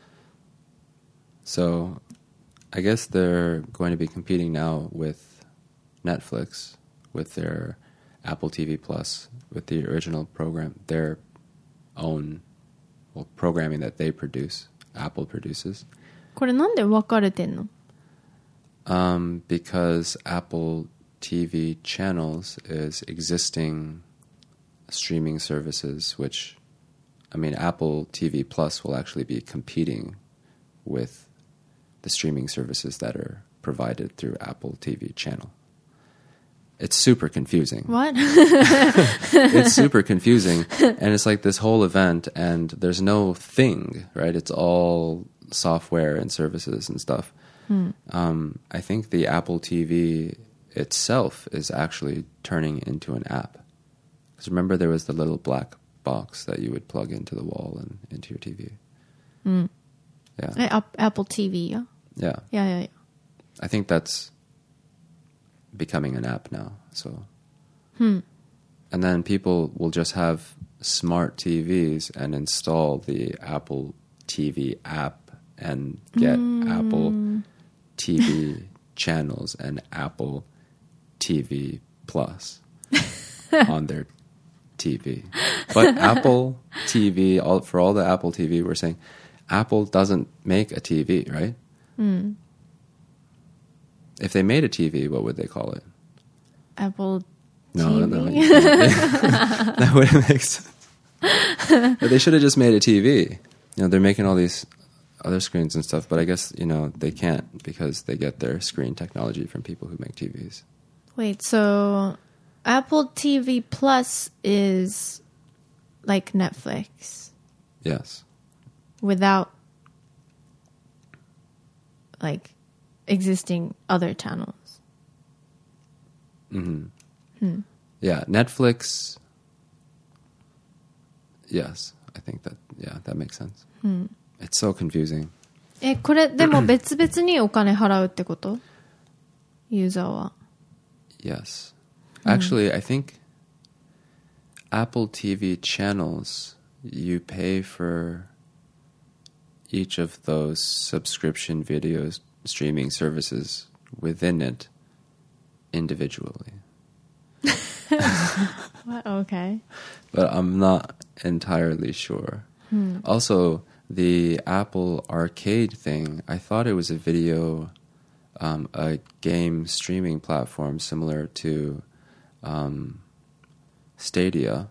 So, I guess they're going to be competing now with Netflix, with their Apple T V Plus, with the original program, their own well, programming that they produce, Apple produces. これなんで分かれてんの? Um, because Apple T V channels is existing streaming services, which, I mean, Apple T V Plus will actually be competing with the streaming services that are provided through Apple T V channel. It's super confusing. What? It's super confusing. And it's like this whole event, and there's no thing, right? It's all software and services and stuff. Hmm. Um, I think the Apple T V itself is actually turning into an app. Because remember, there was the little black box that you would plug into the wall and into your T V. Hmm. Yeah. Apple T V, yeah? Yeah. Yeah, yeah, yeah. I think that's becoming an app now. So, hmm. And then people will just have smart T Vs and install the Apple T V app and get mm. Apple T V channels and Apple T V Plus on their T V. But Apple T V, all, for all the Apple T V, we're saying Apple doesn't make a T V, right? Mm. If they made a T V, what would they call it? Apple no, T V? No, no. That wouldn't make sense. But they should have just made a T V. You know, they're making all these other screens and stuff, but I guess, you know, they can't because they get their screen technology from people who make T Vs. Wait, so Apple T V Plus is like Netflix? Yes. Without like existing other channels. Mm-hmm. Hmm. Yeah, Netflix. Yes, I think that, yeah, that makes sense. Hmm. It's so confusing. え、これでも別々にお金払うってこと? ユーザーは. Yes. Actually, I think Apple T V channels, you pay for each of those subscription video streaming services within it individually. What? Okay. But I'm not entirely sure. Hmm. Also, the Apple Arcade thing, I thought it was a video, um, a game streaming platform similar to um, Stadia,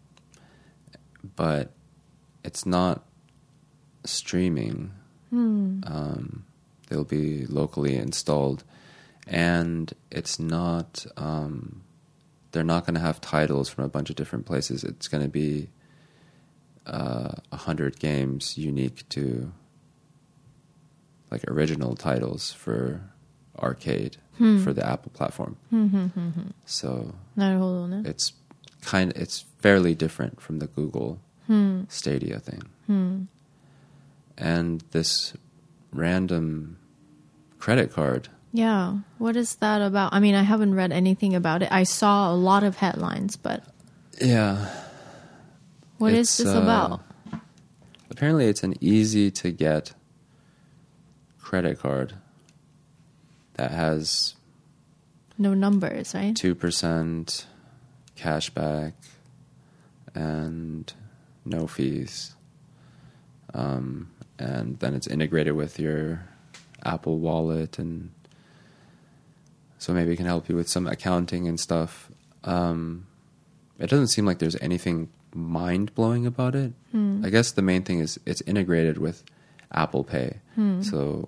but it's not streaming. Hmm. Um, they'll be locally installed, and it's not, um, they're not going to have titles from a bunch of different places. It's going to be uh, a hundred games unique to like original titles for arcade hmm. for the Apple platform. Hmm, hmm, hmm, hmm. So なるほどね. it's kind it's fairly different from the Google hmm. Stadia thing. Hmm. And this random credit card. Yeah. What is that about? I mean, I haven't read anything about it. I saw a lot of headlines, but Yeah. What is this uh, about? Apparently it's an easy to get credit card that has No numbers, right? two percent cashback and no fees. Um, and then it's integrated with your Apple Wallet, and so maybe it can help you with some accounting and stuff. Um, it doesn't seem like there's anything mind-blowing about it. Hmm. I guess the main thing is it's integrated with Apple Pay. Hmm. So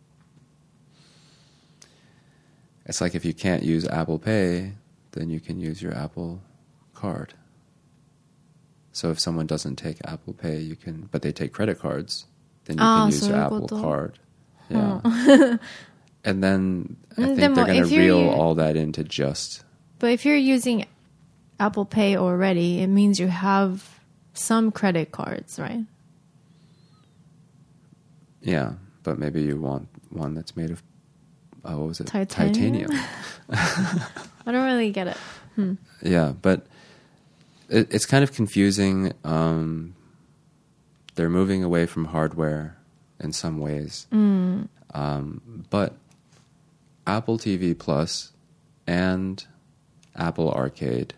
it's like if you can't use Apple Pay, then you can use your Apple Card. So if someone doesn't take Apple Pay, you can, but they take credit cards, then you Ah, can use your そういう Apple こと? Card. Yeah. Hmm. And then I Mm, think then they're well, going if to you're reel u- all that into just... But if you're using Apple Pay already, it means you have some credit cards, right? Yeah, but maybe you want one that's made of, oh, what was it? Titanium? I don't really get it. Hmm. Yeah, but it, it's kind of confusing. Um, they're moving away from hardware in some ways. Mm. Um, but Apple T V Plus and Apple Arcade,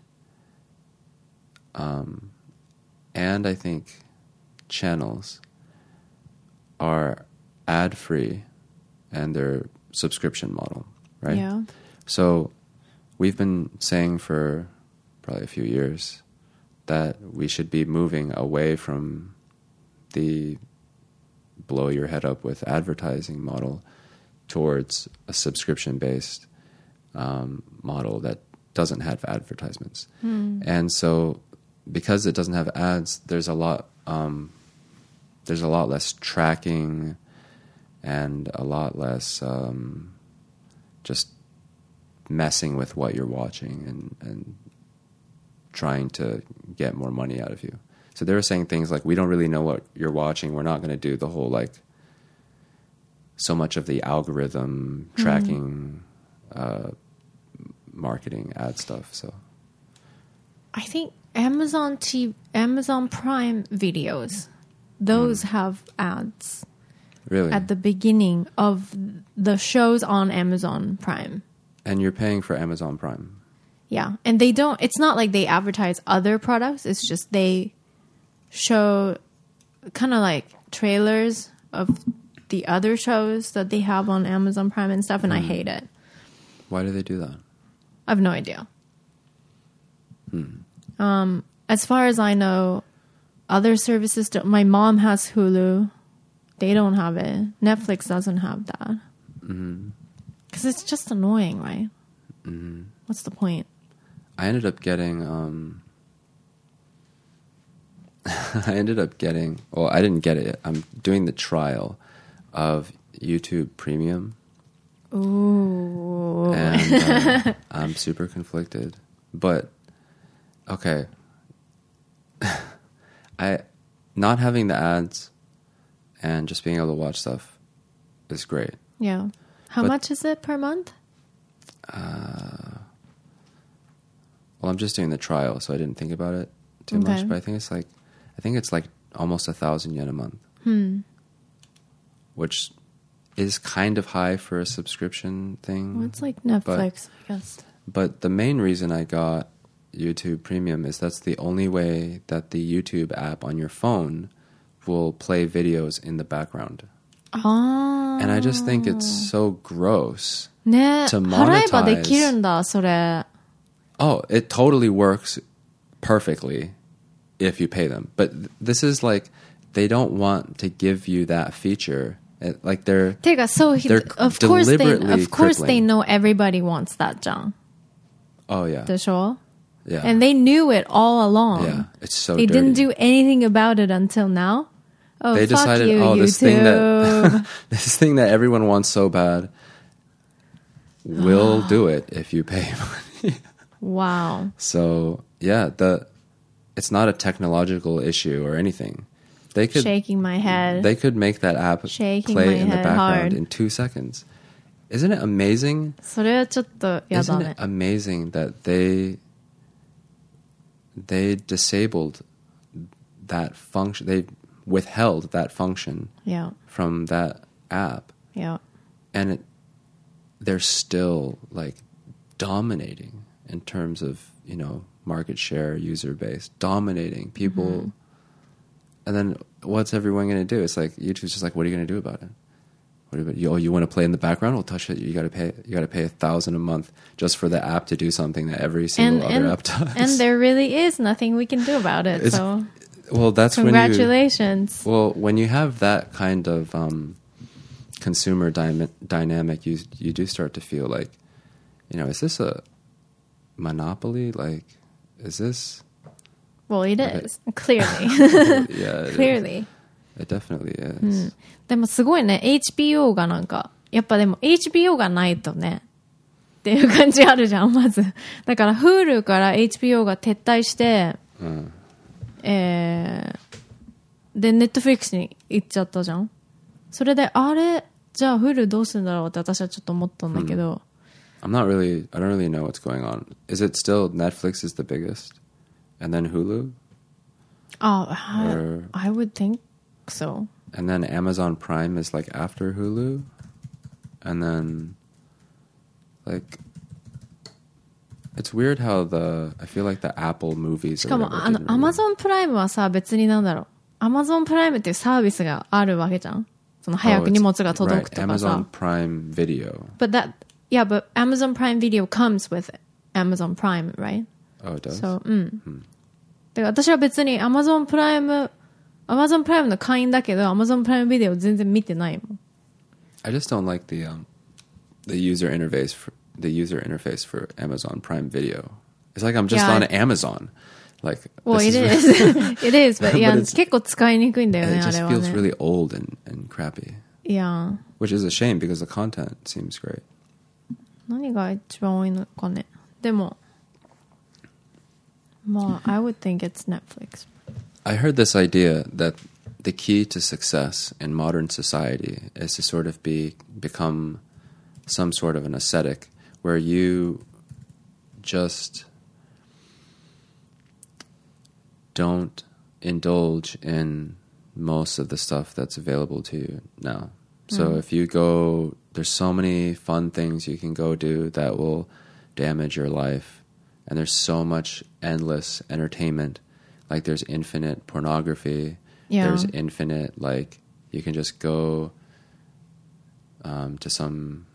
um, and I think channels are ad-free, and they're subscription model, right? Yeah. So we've been saying for probably a few years that we should be moving away from the blow your head up with advertising model towards a subscription-based um, model that doesn't have advertisements. Hmm. And so because it doesn't have ads, there's a lot um, there's a lot less tracking and a lot less um, just messing with what you're watching and, and trying to get more money out of you. So they were saying things like, we don't really know what you're watching. We're not going to do the whole, like, so much of the algorithm tracking, mm. uh, marketing, ad stuff. So I think Amazon T V, Amazon Prime videos, those mm. have ads. Really? At the beginning of the shows on Amazon Prime. And you're paying for Amazon Prime. Yeah. And they don't, it's not like they advertise other products. It's just they show kind of like trailers of the other shows that they have on Amazon Prime and stuff. And mm. I hate it. Why do they do that? I have no idea. Hmm. Um, as far as I know, other services don't. My mom has Hulu. They don't have it. Netflix doesn't have that. Mm-hmm. Because it's just annoying, right? Mm-hmm. What's the point? I ended up getting... Um, I ended up getting... Well, I didn't get it. I'm doing the trial of YouTube Premium. Ooh. And uh, I'm super conflicted. But, okay. I not having the ads and just being able to watch stuff is great. Yeah. How but, much is it per month? Uh, well, I'm just doing the trial, so I didn't think about it too Okay. much. But I think it's like, I think it's like almost a thousand yen a month, Hmm. which is kind of high for a subscription thing. Well, it's like Netflix, but, I guess. But the main reason I got YouTube Premium is that's the only way that the YouTube app on your phone will play videos in the background. Oh. And I just think it's so gross ね、 to 払えばできる monetize. んだ、それ。 Oh, it totally works perfectly if you pay them. But th- this is like, they don't want to give you that feature. It, like they're... てか、so he, They're of course they, deliberately of course they crippling. know everybody wants that じゃん。 Oh, yeah. でしょ? Yeah. And they knew it all along. Yeah, it's so They dirty. didn't do anything about it until now. Oh, They fuck decided, you, oh, YouTube. this thing that this thing that everyone wants so bad, we'll do it if you pay money. Wow. So yeah, the it's not a technological issue or anything. They could Shaking my head. They could make that app Shaking play my in the head background hard. in two seconds. Isn't it amazing? それはちょっとやだ Isn't ね it。amazing that they they disabled that function? They withheld that function Yeah. from that app, Yeah. and it, they're still like dominating in terms of, you know, market share, user base, dominating people. Mm-hmm. And then what's everyone going to do? It's like YouTube's just like, what are you going to do about it? What about you? Oh, you want to play in the background? Well, touch it. You got to pay. You got to pay a thousand a month just for the app to do something that every single and, other and, app does. And there really is nothing we can do about it. It's, so, well, that's congratulations. When you, well, when you have that kind of um, consumer dy- dynamic, you you do start to feel like, you know, is this a monopoly? Like, is this? Well, it is clearly. Yeah, it clearly. Is. It definitely is. うん、でもすごいね、エイチビーオー がなんか、やっぱでも エイチビーオー がないとね、っていう感じあるじゃん、まず。だから Hulu から エイチビーオー が撤退して、うん、えー、で、Netflix に行っちゃったじゃん。それで、あれ、じゃあ Hulu どうするんだろうって私はちょっと思ったんだけど。 I'm not really, I don't really know what's going on. Is it still Netflix is the biggest? And then Hulu? Oh, I, I would think so. And then Amazon Prime is like after Hulu? And then, like, it's weird how the, I feel like the Apple movies しかも、あの、Amazon プライムはさ、別になんだろう。Amazon プライムっていうサービスがあるわけじゃん。その早く荷物が届くとかさ。 Oh, right. Amazon Prime Video. But that, yeah, but Amazon Prime Video comes with Amazon Prime, right? Oh, it does? So, うん。Hmm. だから私は別に Amazon プライム、Amazon プライムの会員だけど Amazon プライムビデオ全然見てないもん。 I just don't like the um the user interface for the user interface for Amazon Prime Video. It's like I'm just yeah, on Amazon. Like well, it is. It is, but yeah, 結構使いにくいんだよね、あれはね。 It just feels really old and and crappy. Yeah. Which is a shame because the content seems great. 何が一番多いのかね。でも、まあ、I would think it's Netflix. I heard this idea that the key to success in modern society is to sort of be become some sort of an ascetic where you just don't indulge in most of the stuff that's available to you now. So mm. if you go, there's so many fun things you can go do that will damage your life. And there's so much endless entertainment. Like there's infinite pornography. Yeah. There's infinite, like, you can just go um, to some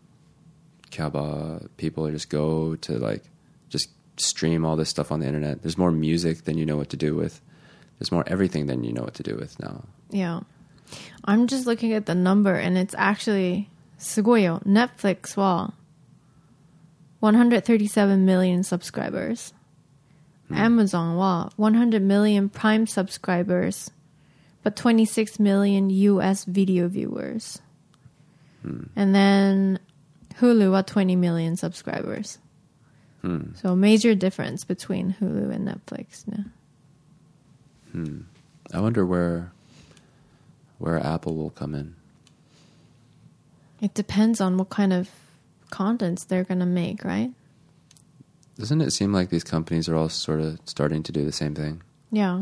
Kaba people or just go to, like, just stream all this stuff on the internet. There's more music than you know what to do with. There's more everything than you know what to do with now. Yeah. I'm just looking at the number and it's actually すごいよ. Netflix はone hundred thirty-seven million subscribers. Hmm. Amazon はone hundred million Prime subscribers, but twenty-six million U S video viewers. Hmm. And then Hulu はtwenty million subscribers. Hmm. So major difference between Hulu and Netflix. Yeah. Hmm. I wonder where where Apple will come in. It depends on what kind of contents they're going to make, right? Doesn't it seem like these companies are all sort of starting to do the same thing? Yeah.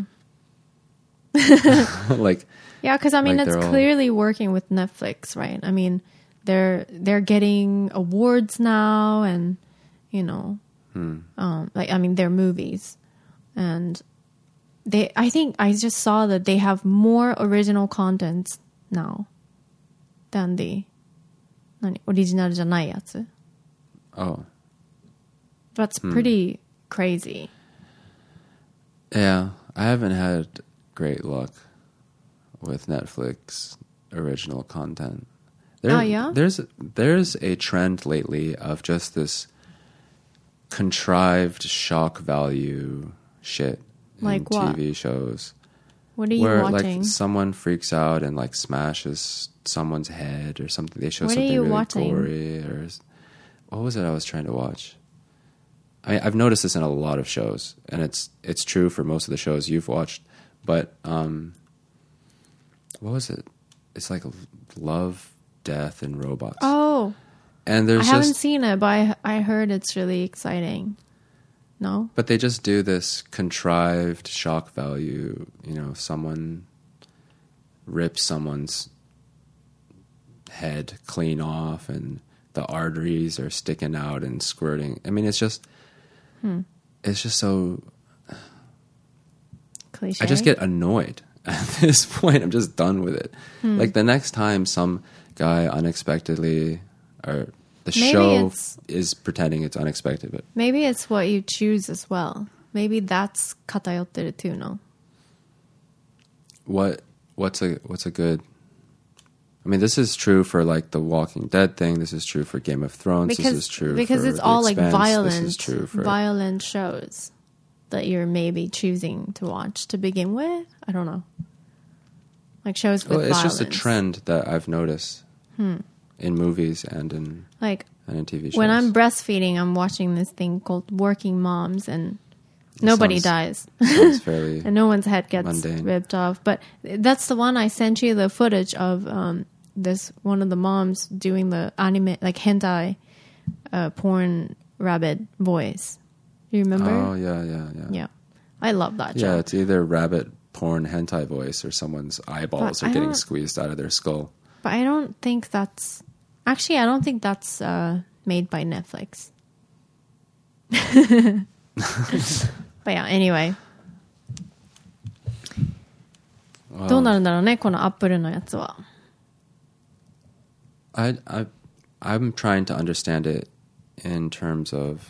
like yeah, because I mean like it's clearly all... working with Netflix, right? I mean, they're they're getting awards now, and you know, hmm. um, like I mean, they're movies, and they. I think I just saw that they have more original content now than the 何オリジナルじゃないやつ. Oh. That's pretty hmm. crazy. Yeah, I haven't had great luck with Netflix original content. There, oh, yeah? There's there's a trend lately of just this contrived shock value shit like in what? T V shows. What are you where, watching? Like, someone freaks out and like smashes someone's head or something. They show what something really watching? gory. Or what was it I was trying to watch? I mean, I've noticed this in a lot of shows, and it's it's true for most of the shows you've watched. But um, what was it? It's like Love, Death, and Robots. Oh, and there's I just, haven't seen it, but I I heard it's really exciting. No, but they just do this contrived shock value. You know, someone rips someone's head clean off, and the arteries are sticking out and squirting. I mean, it's just. Hmm. It's just so... Cliche? I just get annoyed. at this point, I'm just done with it. Like the next time some guy unexpectedly, or the Maybe show it's- is pretending it's unexpected, but Maybe it's what you choose as well. Maybe that's 偏ってる too, no? what what's a what's a good? I mean, this is true for like the Walking Dead thing. This is true for Game of Thrones. Because, this is true because for it's The all like Expanse. violent, This is true for violent shows that you're maybe choosing to watch to begin with. I don't know. Like shows with well, it's violence. just a trend that I've noticed in movies and in Like and in T V shows. when I'm breastfeeding, I'm watching this thing called Working Moms, and nobody sounds- dies. Sounds fairly And no one's head gets mundane. ripped off. But that's the one I sent you the footage of um, this one of the moms doing the anime, like hentai uh, porn rabbit voice. You remember? Oh yeah, yeah, yeah. Yeah. I love that Yeah, show. it's either rabbit porn hentai voice or someone's eyeballs But are I getting don't- squeezed out of their skull. But I don't think that's... Actually, I don't think that's uh, made by Netflix. But yeah, anyway. どうなるんだろうね、このアップルのやつは。 I, I, I'm trying to understand it in terms of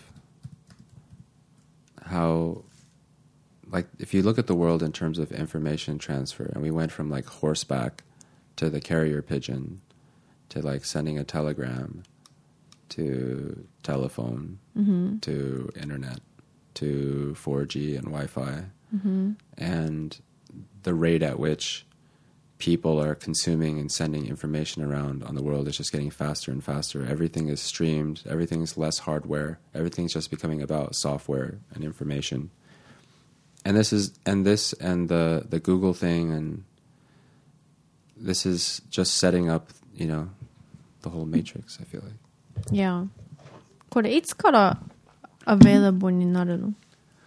how, like, if you look at the world in terms of information transfer, and we went from like horseback to the carrier pigeon to like sending a telegram to telephone to internet to four G and Wi-Fi, and the rate at which people are consuming and sending information around on the world is just getting faster and faster. Everything is streamed. Everything's less hardware. Everything's just becoming about software and information. And this is and this and the the Google thing, and this is just setting up, you know, the whole matrix, I feel like. Yeah. これいつから available になるの？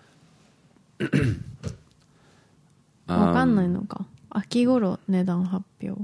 わかんないのか。秋頃値段発表。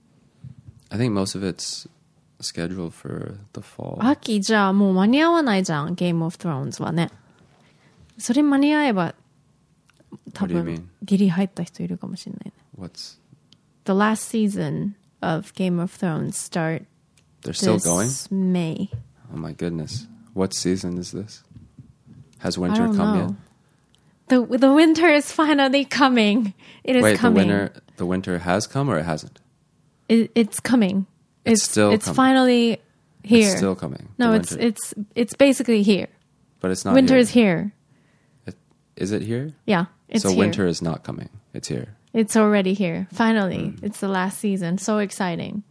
I think most of it's scheduled for the fall. 秋じゃあもう間に合わないじゃん、Game of Thrones はね。それ間に合えば多 What do you 分 mean? ギリ入った人いるかもしれないね。 What's The last season of Game of Thrones start they're still this going? May. Oh my goodness. What season is this? Has I winter don't come know. yet? The the winter is finally coming. It is Wait, coming. the winter the winter has come or it hasn't? It, it's coming. It's still It's coming. finally here. It's still coming. no, the it's winter. it's it's basically here. but it's not Winter here. is here. It, is it here? Yeah, it's so here. winter is not coming. It's here. It's already here. Finally, it's the last season. So exciting.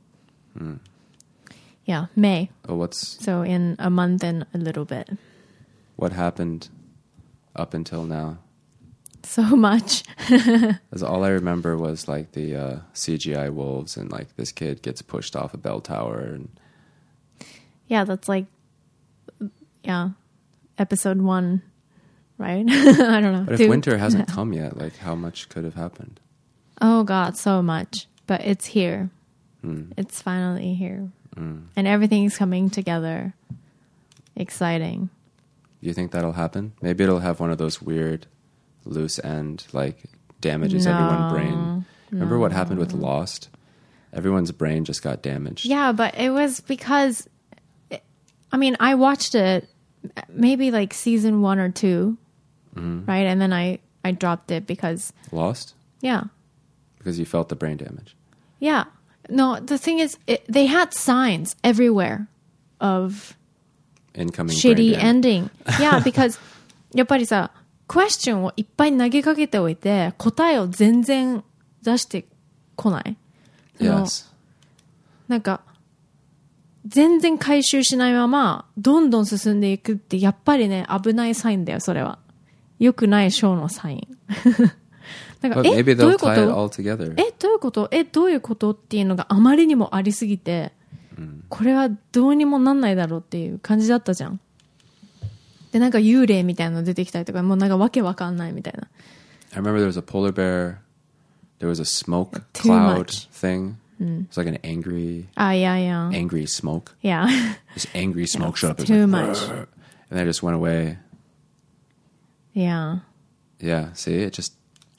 Yeah, May. Oh, what's So in a month and a little bit. what happened up until now? So much. As all I remember was like the uh, C G I wolves and like this kid gets pushed off a bell tower and Yeah, that's like, yeah, episode one, right? I don't know. but if Two. winter hasn't come yet, like how much could have happened? Oh God, so much. But it's here. Hmm. It's finally here. And everything's coming together. Exciting. Do you think that'll happen? Maybe it'll have one of those weird loose end like damages everyone's brain. Remember what happened with Lost? Everyone's brain just got damaged. Yeah, but it was because, I mean, I watched it maybe like season one or two, right? And then I, I dropped it because, Lost? yeah. Because you felt the brain damage. Yeah. No, the thing is, it, they had signs everywhere of Incoming shitty brain damage. ending. Yeah, because やっぱりさ、question をいっぱい投げかけておいて、答えを全然出してこない。あの Yes. なんか、全然回収しないまま、どんどん進んでいくって、やっぱりね、危ないサインだよ、それは。良くないショーのサイン。なんか But え、 maybe どうい they'll うこ tie it と all together. え、どういうことえ、どういうことっていうのがあまりにもありすぎて、これはどうにもなんないだろうっていう感じだったじゃん。で、なんか幽霊みたいなの出てきたりとか、もうなんかわけわかんないみたいな。 I remember there was a polar bear. There was a smoke Too cloud much. thing. It was like an angry, あ、いやいや。 angry smoke. いや。 This angry smoke showed up. It was Too like, much. "Rrr," and then it just went away. いや。 Yeah, see, it just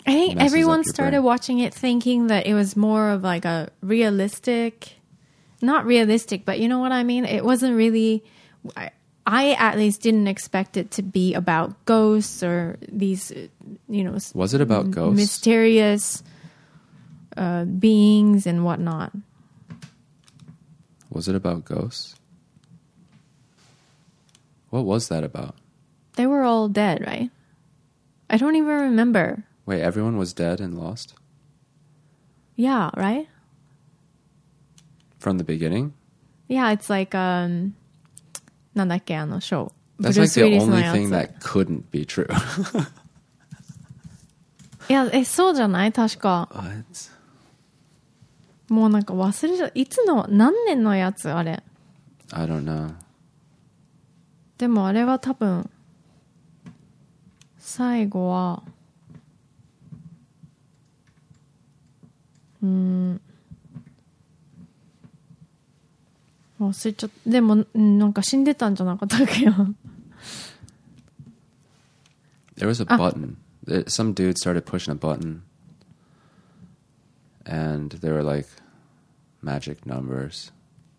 I think messes everyone up your started brain. watching it thinking that it was more of like a realistic, not realistic, but you know what I mean? It wasn't really, I, I at least didn't expect it to be about ghosts or these, you know, Was it about ghosts? mysterious uh, beings and whatnot. Was it about ghosts? What was that about? They were all dead, right? I don't even remember. Wait, everyone was dead and lost? Yeah, right? From the beginning? Yeah, it's like, um, なんだっけ、あの、ショー。 That's like the only thing that couldn't be true. いや、え、そうじゃない確か。 What? もうなんか忘れちゃう。いつの、何年のやつあれ。 I don't know. でもあれは多分、最後は、うーん。忘れちゃった。でも、なんか死んでたんじゃなかったっけよ。 There was a Ah. button. There- Some dude started pushing a button. And there were like magic numbers.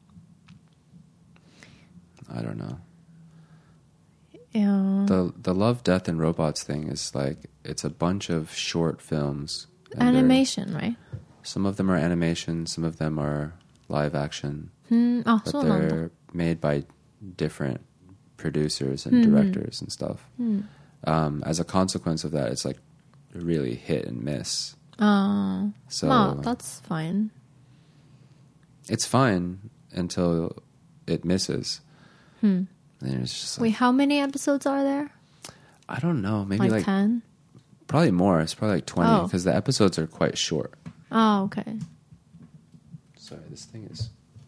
I don't know. いやー The the Love, Death, and Robots thing is like, it's a bunch of short films. and they're- animation, right? Some of them are animation, some of them are live action. うん、あ、 But そうなんだ。 they're made by different producers and directors and stuff. Um, as a consequence of that, it's like really hit and miss. ああ。 So まあ、that's fine. it's fine until it misses. And then it's just Wait, like, how many episodes are there? I don't know, maybe Like, like, ten? probably more. It's probably like twenty Oh. because the episodes are quite short. ああ、okay. Sorry, this thing is.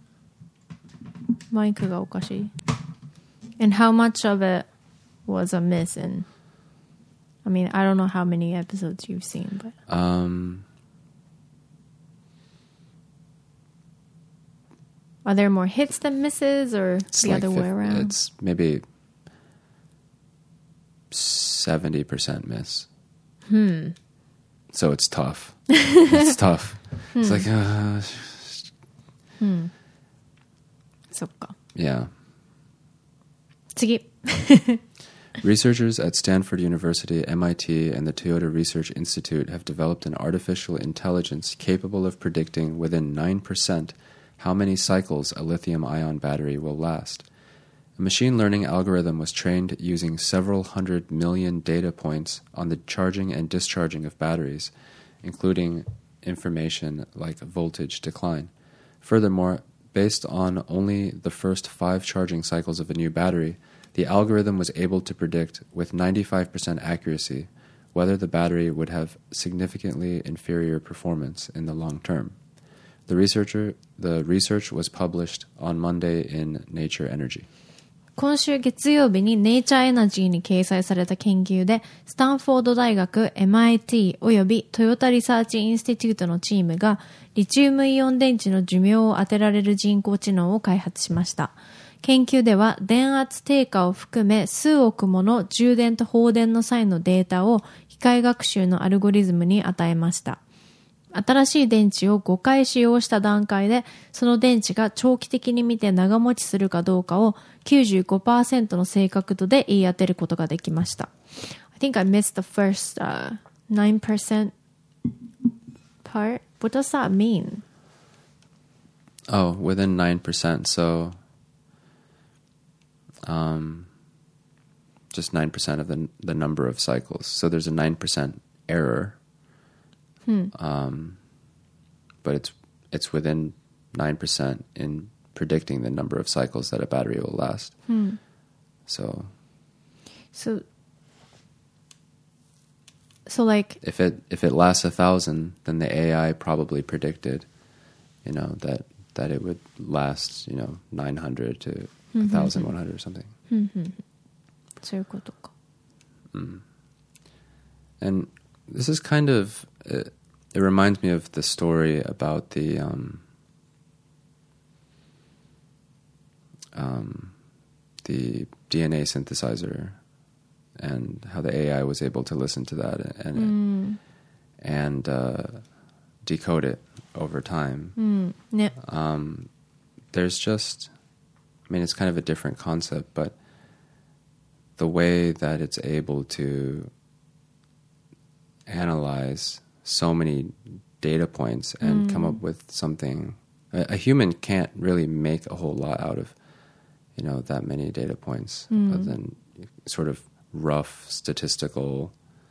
マイクがおかしい。And how much of it was a miss? And I mean, I don't know how many episodes you've seen, but Um, are there more hits than misses, or it's the like other way fif- around? It's maybe seventy percent miss. Hmm. So it's tough. It's tough. It's like, uh, そっか。 yeah. 次。 Researchers at Stanford University, M I T, and the Toyota Research Institute have developed an artificial intelligence capable of predicting within nine percent how many cycles a lithium-ion battery will last. A machine learning algorithm was trained using several hundred million data points on the charging and discharging of batteries, including information like voltage decline. Furthermore, based on only the first five charging cycles of a new battery, the algorithm was able to predict with ninety-five percent accuracy whether the battery would have significantly inferior performance in the long term. The researcher, the research was published on Monday in Nature Energy. 今週月曜日にネイチャーエナジーに掲載された研究で、スタンフォード大学、エムアイティー およびトヨタリサーチインスティテュートのチームがリチウムイオン電池の寿命を当てられる人工知能を開発しました。研究では電圧低下を含め数億もの充電と放電の際のデータを機械学習のアルゴリズムに与えました。新しい電池をごかい使用した段階で、その電池が長期的に見て長持ちするかどうかを きゅうじゅうごパーセント の正確度で言い当てることができました。I think I missed the first、uh, nine percent part. What does that mean? Oh, within nine percent. So, um, just nine percent of the the number of cycles. So there's a nine percent error. Hmm. Um, but it's it's within nine percent in predicting the number of cycles that a battery will last. Hmm. So, So, so like, if it if it lasts a thousand, then the A I probably predicted, you know, that that it would last, you know, nine hundred to a thousand one hundred or something. そういうことか。 And this is kind of, it, it reminds me of the story about the um, um, the D N A synthesizer and how the A I was able to listen to that and and uh, decode it over time. うん、ね。 Um, there's just, I mean, it's kind of a different concept, but the way that it's able to analyze so many data points and mm. come up with something, a, a human can't really make a whole lot out of, you know, that many data points, mm. other than sort of rough statistical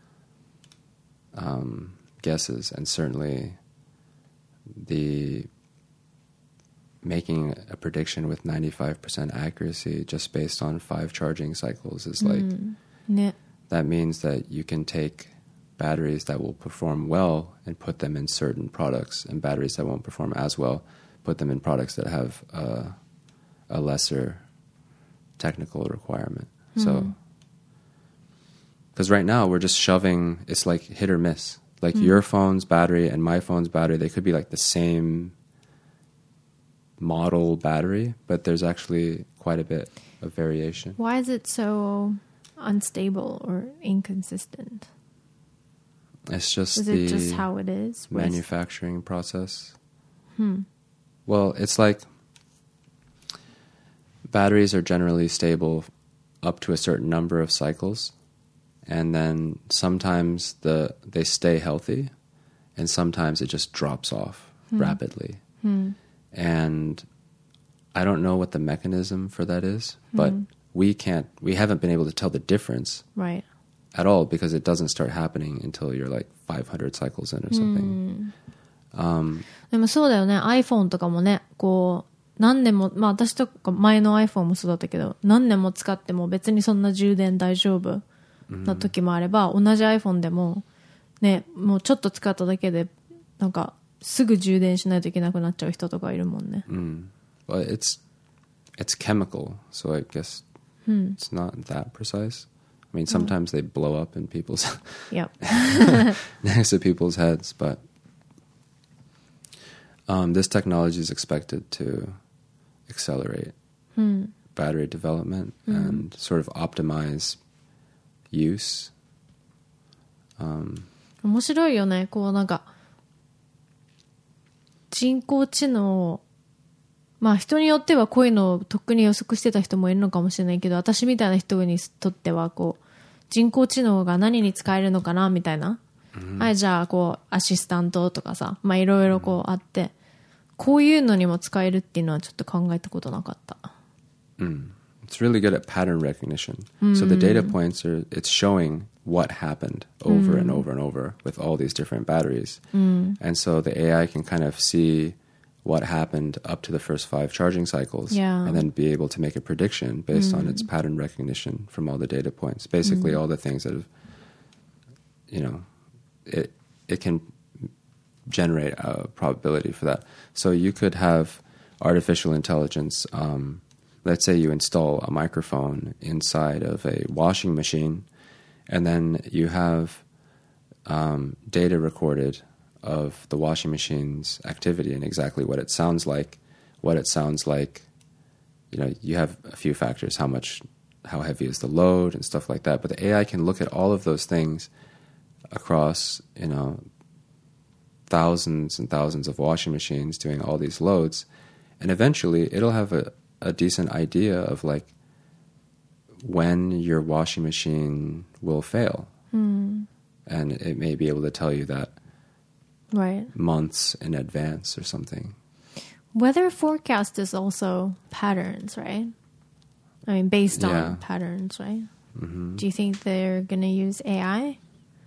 um, guesses, and certainly the making a prediction with ninety-five percent accuracy just based on five charging cycles is like, mm. yeah. that means that you can take batteries that will perform well and put them in certain products, and batteries that won't perform as well, put them in products that have uh, a lesser technical requirement. Mm. So, because right now we're just shoving, it's like hit or miss. Like mm. your phone's battery and my phone's battery, they could be like the same model battery, but there's actually quite a bit of variation. Why is it so unstable or inconsistent? It's just is the it just how it is? manufacturing process. Hmm. Well, it's like batteries are generally stable up to a certain number of cycles, and then sometimes the they stay healthy, and sometimes it just drops off hmm. rapidly. Hmm. And I don't know what the mechanism for that is, but mm. we can't, we haven't been able to tell the difference right. at all, because it doesn't start happening until you're like five hundred cycles in or something. Mm. Um, でもそうだよね。iPhone とかもね、こう、何年も、まあ私とか前の iPhone もそうだったけど、何年も使っても別にそんな充電大丈夫な時もあれば、mm. 同じ iPhone でも、ね、もうちょっと使っただけで、なんか、すぐ充電しないといけなくなっちゃう人とかいるもんね。 Mm. Well, it's it's chemical, so I guess hmm. it's not that precise. I mean, sometimes mm. they blow up in people's yep. next to people's heads, but um, this technology is expected to accelerate hmm. battery development mm. and sort of optimize use. Um, 面白いよね。こうなんか人工知能、まあ人によってはこういうのをとっくに予測してた人もいるのかもしれないけど、私みたいな人にとってはこう人工知能が何に使えるのかなみたいな、mm-hmm. はい、じゃあこうアシスタントとかさ、まあいろいろこうあって、こういうのにも使えるっていうのはちょっと考えたことなかった。 Mm. It's really good at pattern recognition. Mm. So the data points are, it's showing what happened over mm. and over and over with all these different batteries. Mm. And so the A I can kind of see what happened up to the first five charging cycles, yeah. and then be able to make a prediction based mm. on its pattern recognition from all the data points. Basically mm. all the things that have, you know, it it can generate a probability for that. So you could have artificial intelligence, um, let's say you install a microphone inside of a washing machine, and then you have um, data recorded of the washing machine's activity and exactly what it sounds like, what it sounds like. You know, you have a few factors, how much, how heavy is the load and stuff like that. But the A I can look at all of those things across, you know, thousands and thousands of washing machines doing all these loads. And eventually it'll have a, a decent idea of like when your washing machine will fail. Mm. And it may be able to tell you that right. months in advance or something. Weather forecast is also patterns, right? I mean, based on yeah. patterns, right? Mm-hmm. Do you think they're going to use A I?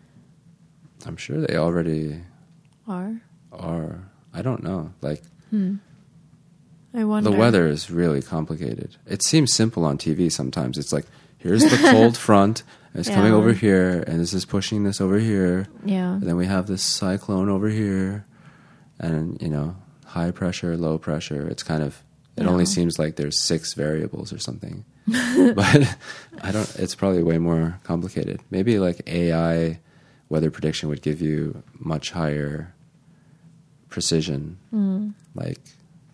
I'm sure they already are. Are. I don't know. Like, hmm. I wonder. The weather is really complicated. It seems simple on T V sometimes. It's like, here's the cold front, and it's yeah. coming over here, and this is pushing this over here. Yeah. And then we have this cyclone over here, and, you know, high pressure, low pressure. It's kind of, it yeah. only seems like there's six variables or something. But I don't, it's probably way more complicated. Maybe like A I weather prediction would give you much higher precision, mm. like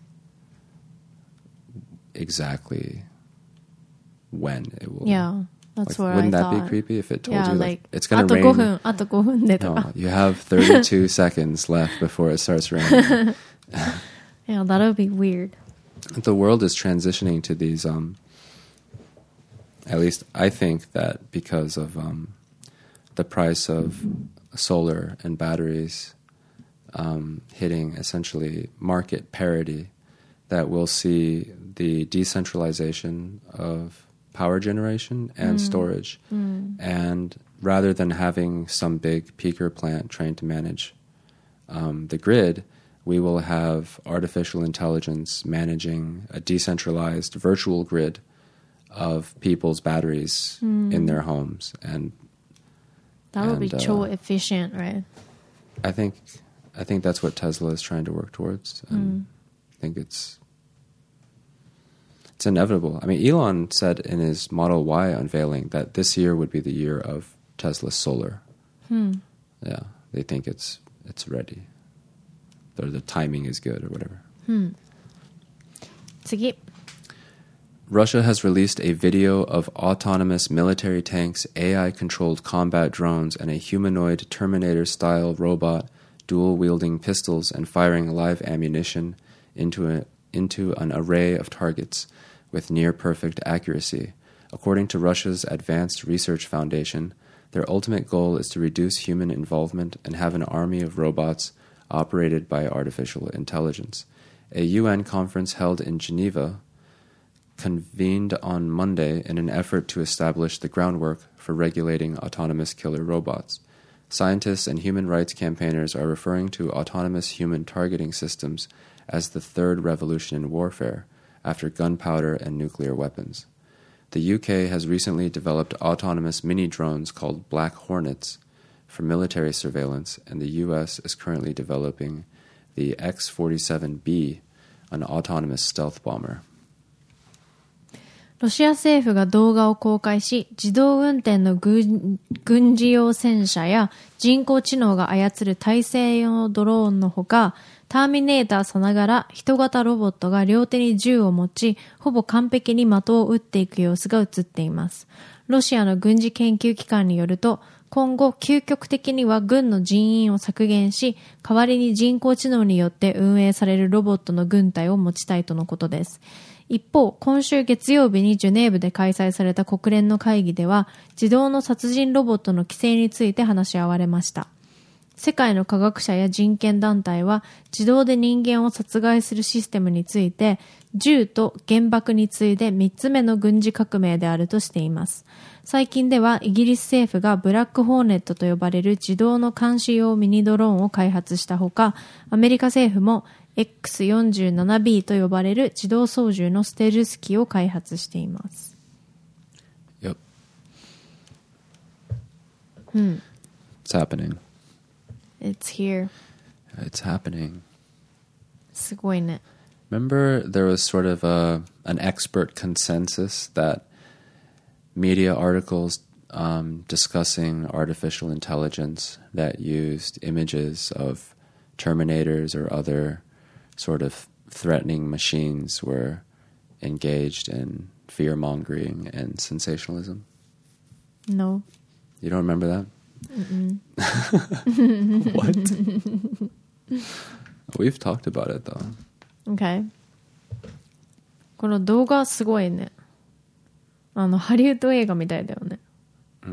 exactly when it will yeah. That's Like, what wouldn't I that thought. be creepy if it told Yeah, you like, like it's going to あと rain? ごふん、あとごふんでとか。 No, you have thirty-two seconds left before it starts raining. Yeah, that would be weird. The world is transitioning to these, um, at least I think that because of um, the price of solar and batteries um, hitting essentially market parity, that we'll see the decentralization of power generation and mm. storage. Mm. And rather than having some big peaker plant trying to manage um, the grid, we will have artificial intelligence managing a decentralized virtual grid of people's batteries mm. in their homes. And that would and, be so uh, efficient, right? I think I think that's what Tesla is trying to work towards. And mm. I think it's it's inevitable. I mean, Elon said in his Model Y unveiling that this year would be the year of Tesla Solar. Hmm. Yeah, they think it's it's ready. Or the timing is good or whatever. Hmm. 次. Russia has released a video of autonomous military tanks, A I-controlled combat drones, and a humanoid Terminator-style robot dual-wielding pistols and firing live ammunition into a, into an array of targets with near-perfect accuracy. According to Russia's Advanced Research Foundation, their ultimate goal is to reduce human involvement and have an army of robots operated by artificial intelligence. A U N conference held in Geneva convened on Monday in an effort to establish the groundwork for regulating autonomous killer robots. Scientists and human rights campaigners are referring to autonomous human targeting systems as the third revolution in warfare, after gunpowder and nuclear weapons. The U K has recently developed autonomous mini-drones called Black Hornets for military surveillance, and the U S is currently developing the X forty-seven B, an autonomous stealth bomber. ロシア政府が動画を公開し、自動運転の軍、軍事用戦車や人工知能が操る対戦用ドローンのほか、ターミネーターさながら人型ロボットが両手に銃を持ち、ほぼ完璧に的を撃っていく様子が映っています。ロシアの軍事研究機関によると、今後究極的には軍の人員を削減し、代わりに人工知能によって運営されるロボットの軍隊を持ちたいとのことです。一方、今週月曜日にジュネーブで開催された国連の会議では、自動の殺人ロボットの規制について話し合われました。世界の科学者や人権団体は、自動で人間を殺害するシステムについて、銃と原爆に次いでみっつめの軍事革命であるとしています。最近ではイギリス政府がブラックホーネットと呼ばれる自動の監視用ミニドローンを開発したほか、アメリカ政府も エックスよんじゅうななビー と呼ばれる自動操縦のステルス機を開発しています。 Yep. Hmm. It's happening. It's here. It's happening. すごいね。 Remember there was sort of a, an expert consensus that media articles um, discussing artificial intelligence that used images of Terminators or other sort of threatening machines were engaged in fear-mongering and sensationalism? No. You don't remember that? Mm-mm. What? We've talked about it, though. Okay. この動画すごいね。あの、ハリウッド映画みたいだよね。 うん。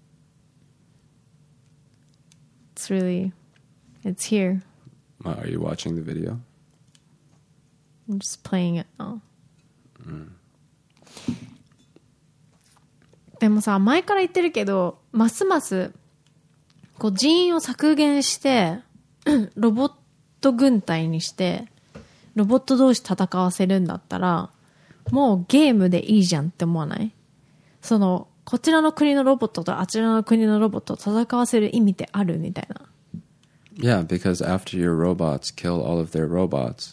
It's really, it's here. Are you watching the video? I'm just playing it now. うん。 でもさ、前から言ってるけど、ますますこう人員を削減してロボット軍隊にしてロボット同士戦わせるんだったら、もうゲームでいいじゃんって思わない？そのこちらの国のロボットとあちらの国のロボットを戦わせる意味ってあるみたいな。 Yeah, because after your robots kill all of their robots,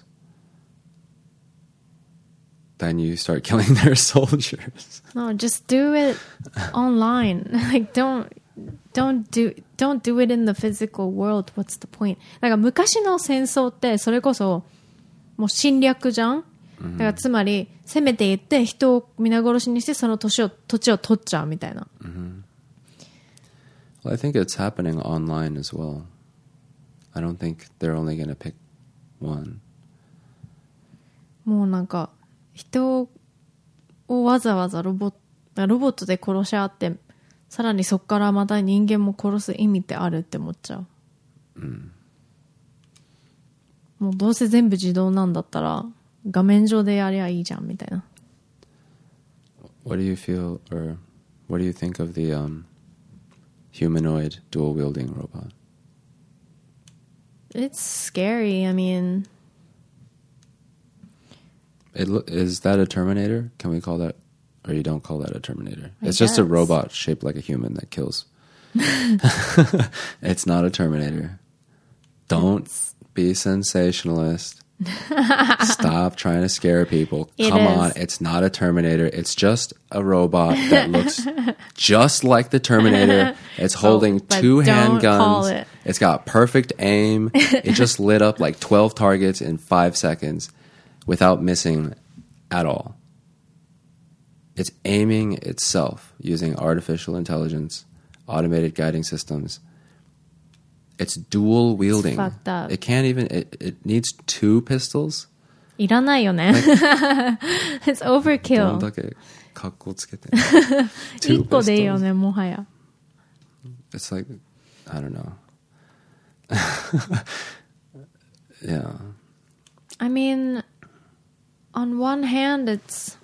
then you start killing their soldiers. No, just do it online. Like don't don't do don't do it in the physical world. What's the point? なんか昔の戦争ってそれこそもう侵略じゃん。 だからつまり攻めていって人を皆殺しにしてその土地を土地を取っちゃうみたいな。 Mm-hmm. Well, I think it's happening online as well. I don't think they're only going to pick one. もうなんか人をわざわざロボットロボットで殺し合ってさらにそこからまた人間も殺す意味ってあるって思っちゃう。うん、もうどうせ全部自動なんだったら画面上でやりゃいいじゃんみたいな。 What do you feel or what do you think of the um, humanoid dual wielding robot? It's scary. I mean, it lo- is that a Terminator? Can we call that, or you don't call that a Terminator? I It's just a guess. robot shaped like a human that kills. It's not a Terminator. Don't It's... be sensationalist. Stop trying to scare people. It Come is. on, it's not a Terminator. It's just a robot that looks just like the Terminator. It's holding but two don't call handguns. it. It's got perfect aim. It just lit up like twelve targets in five seconds without missing at all. It's aiming itself using artificial intelligence, automated guiding systems. It's dual wielding. It's fucked up. It can't even, it, it needs two pistols. いらないよね。It's どん overkill. だけカッコつけて。 一個でいいよね、もはや。 It's like, I don't know. Yeah. I mean, on one hand, it's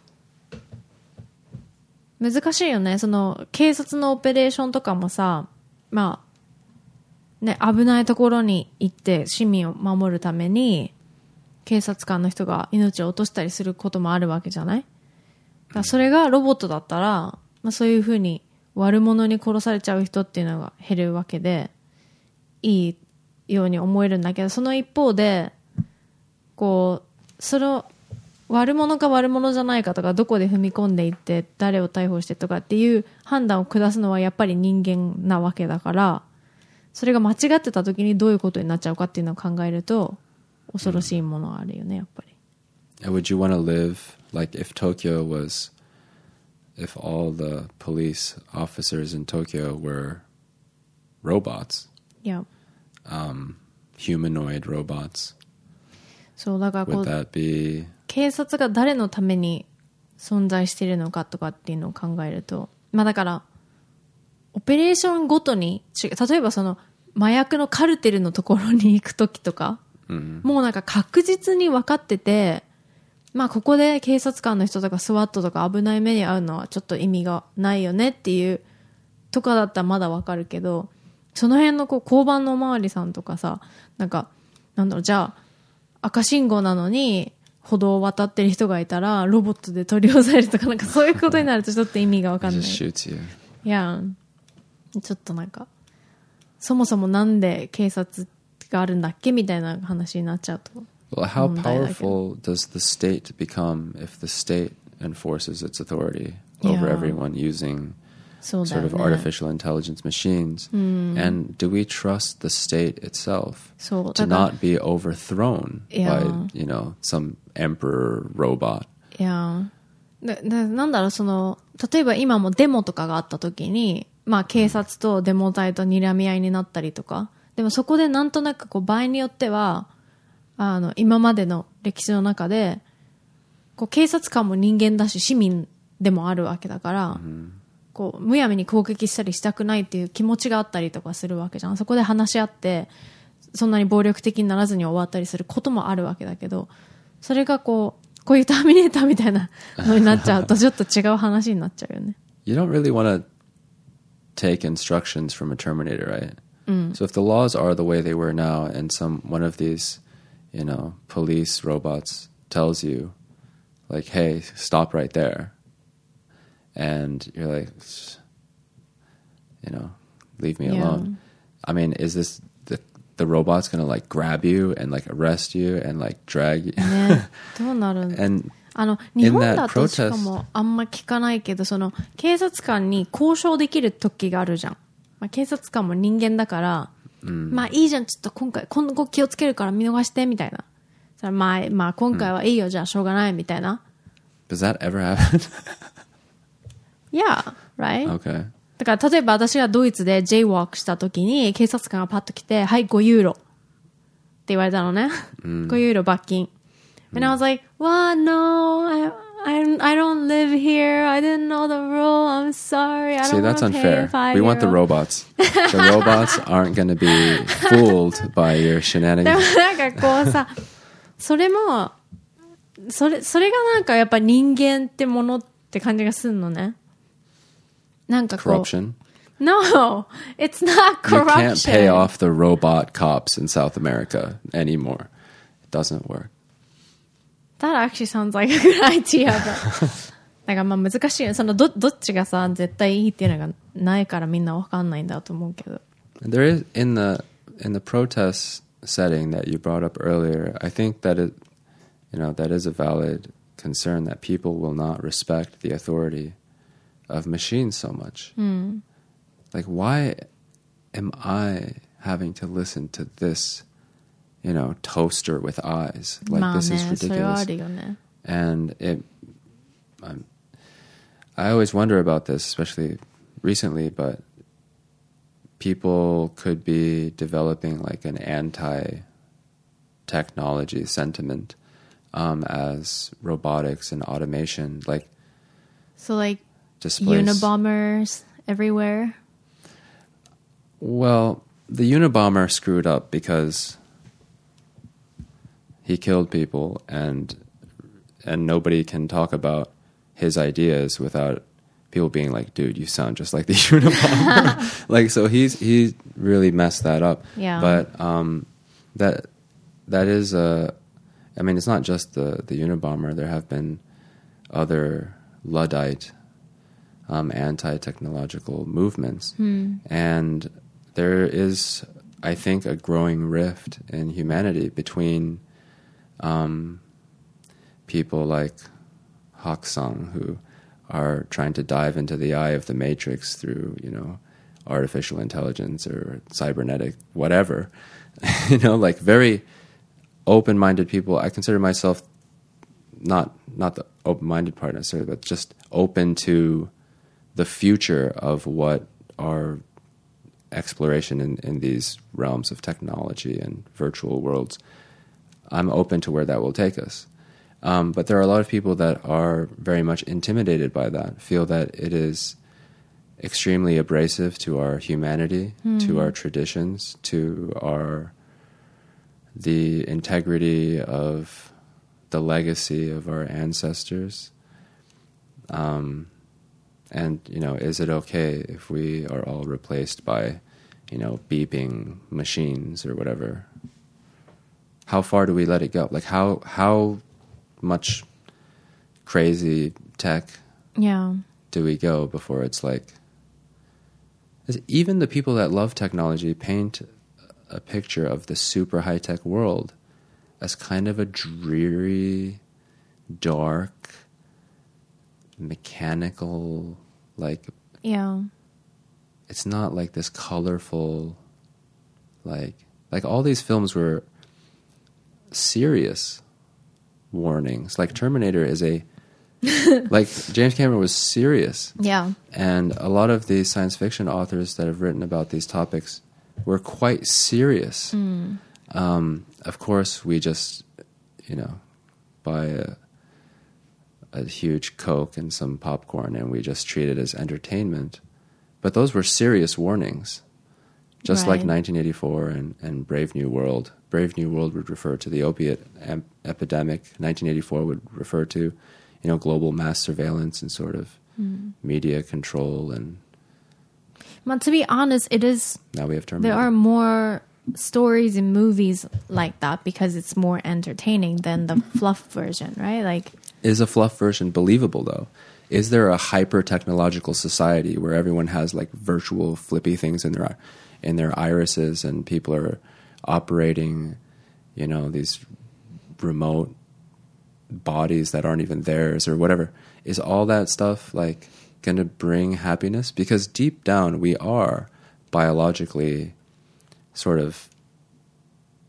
難しいよね。その警察のオペレーションとかもさ、まあね、危ないところに行って市民を守るために警察官の人が命を落としたりすることもあるわけじゃない？だからそれがロボットだったら、まあ、そういうふうに悪者に殺されちゃう人っていうのが減るわけでいいように思えるんだけど、その一方でこうその悪者か悪者じゃないかとかどこで踏み込んでいって誰を逮捕してとかっていう判断を下すのはやっぱり人間なわけだから、それが間違ってた時にどういうことになっちゃうかっていうのを考えると恐ろしいものはあるよね、やっぱり。 Would you want to live like if Tokyo was, if all the police officers in Tokyo were robots? Yeah. Um, humanoid robots. そうだからこ Would う that be? 警察が誰のために存在しているのかとかっていうのを考えると、まあだからオペレーションごとに違う、例えばその麻薬のカルテルのところに行くときとか、 Mm-hmm. もうなんか確実に分かってて、まあここで警察官の人とかスワットとか危ない目に遭うのはちょっと意味がないよねっていうとかだったらまだ分かるけど、その辺のこう交番のおまわりさんとかさ、なんかなんだろう、じゃあ赤信号なのに歩道を渡ってる人がいたらロボットで取り押さえるとか、なんかそういうことになるとちょっと意味が分かんない。 Just shoots you. いや、ちょっとなんかそもそもなんで警察があるんだっけみたいな話になっちゃうと。 Well, how powerful does the state become if the state enforces its authority over Yeah. everyone using そうだ sort よ of ね。 artificial intelligence machines? And do we trust the state itself そう to だから not be overthrown Yeah. by, you know, some emperor robot? いやだだなんだろう、その例えば今もデモとかがあった時に、まあ警察とデモ隊と睨み合いになったりとか、でもそこでなんとなくこう場合によってはあの今までの歴史の中でこう警察官も人間だし市民でもあるわけだから、こうむやみに攻撃したりしたくないっていう気持ちがあったりとかするわけじゃん。そこで話し合ってそんなに暴力的にならずに終わったりすることもあるわけだけど、それがこうこういうターミネーターみたいなのになっちゃうとちょっと違う話になっちゃうよね。 You don't really want to take instructions from a Terminator, right? So if the laws are the way they were now and some one of these, you know, police robots tells you like, hey, stop right there, and you're like, you know, leave me Yeah. alone. I mean, is this the the robot's gonna like grab you and like arrest you and like drag you? ね、どうなるんだ。 And あの日本 in だ that としか protest- もあんま聞かないけど、その警察官に交渉できる時があるじゃん。まあ、警察官も人間だから、まあいいじゃん、ちょっと今回今後気をつけるから見逃してみたいな。 まあ、まあ今回はいいよ、じゃあしょうがないみたいな。 Does that ever happen? Yeah, right? Okay. だから例えば私がドイツで J-Walk した時に警察官がパッと来て、はい、ごユーロって言われたのね。ごユーロ罰金。And I was like, well, no, I, I, I don't live here. I didn't know the rule. I'm sorry. I See, don't that's want to pay unfair. five We want the euro. robots. The robots aren't going to be fooled by your でも shenanigans. なんかこうさ、それも、それ、それがなんかやっぱ人間ってものって感じがするのね。なんかこう。 Corruption. No, it's not You corruption. can't pay off the robot cops in South America anymore. It doesn't work. That actually sounds like a good idea, but なんかまあ難しいよ。そのど、どっちがさ、絶対いいっていうのがないからみんなわかんないんだと思うけど。 There is in the in the protest setting that you brought up earlier. I think that it, you know, that is a valid concern that people will not respect the authority of machines so much. Mm. Like, why am I having to listen to this, you know, toaster with eyes? Like, まあ this ね、 is それはあ ridiculous. るよね。 And it, I'm, I always wonder about this, especially recently, but people could be developing like an anti-technology sentiment um, as robotics and automation, like, So like displace. Unabombers everywhere. Well, the Unabomber screwed up because he killed people, and and nobody can talk about his ideas without people being like, "Dude, you sound just like the Unabomber." Like, so he's he really messed that up. Yeah. But um, that that is a. I mean, it's not just the the Unabomber. There have been other Luddite um, anti-technological movements, Hmm. and there is, I think, a growing rift in humanity between um, people like Haksang, who are trying to dive into the eye of the matrix through, you know, artificial intelligence or cybernetic, whatever. You know, like very open-minded people. I consider myself not not the open-minded part necessarily, but just open to the future of what our exploration in, in these realms of technology and virtual worlds. I'm open to where that will take us. Um, but there are a lot of people that are very much intimidated by that, feel that it is extremely abrasive to our humanity, mm. to our traditions, to our the integrity of the legacy of our ancestors. Um, and, you know, is it okay if we are all replaced by, you know, beeping machines or whatever? How far do we let it go? Like, how how much crazy tech Yeah. do we go before it's like... Even the people that love technology paint a picture of the super high-tech world as kind of a dreary, dark, mechanical, like... Yeah. It's not like this colorful, like... Like, all these films were serious warnings. Like, Terminator is a... like, James Cameron was serious. Yeah. And a lot of the science fiction authors that have written about these topics were quite serious. Mm. Um, of course, we just, you know, buy a, a huge Coke and some popcorn and we just treat it as entertainment. But those were serious warnings. Just Right. like nineteen eighty-four and, and Brave New World. Brave New World would refer to the opiate em- epidemic. nineteen eighty-four would refer to, you know, global mass surveillance and sort of mm. media control. And But to be honest, it is... now we have Terminator. There are more stories in movies like that because it's more entertaining than the fluff version, right? Like, Is a fluff version believable, though? Is there a hyper-technological society where everyone has, like, virtual flippy things in their in their irises and people are operating, you know, these remote bodies that aren't even theirs or whatever? Is all that stuff, like, going to bring happiness? Because deep down, we are biologically sort of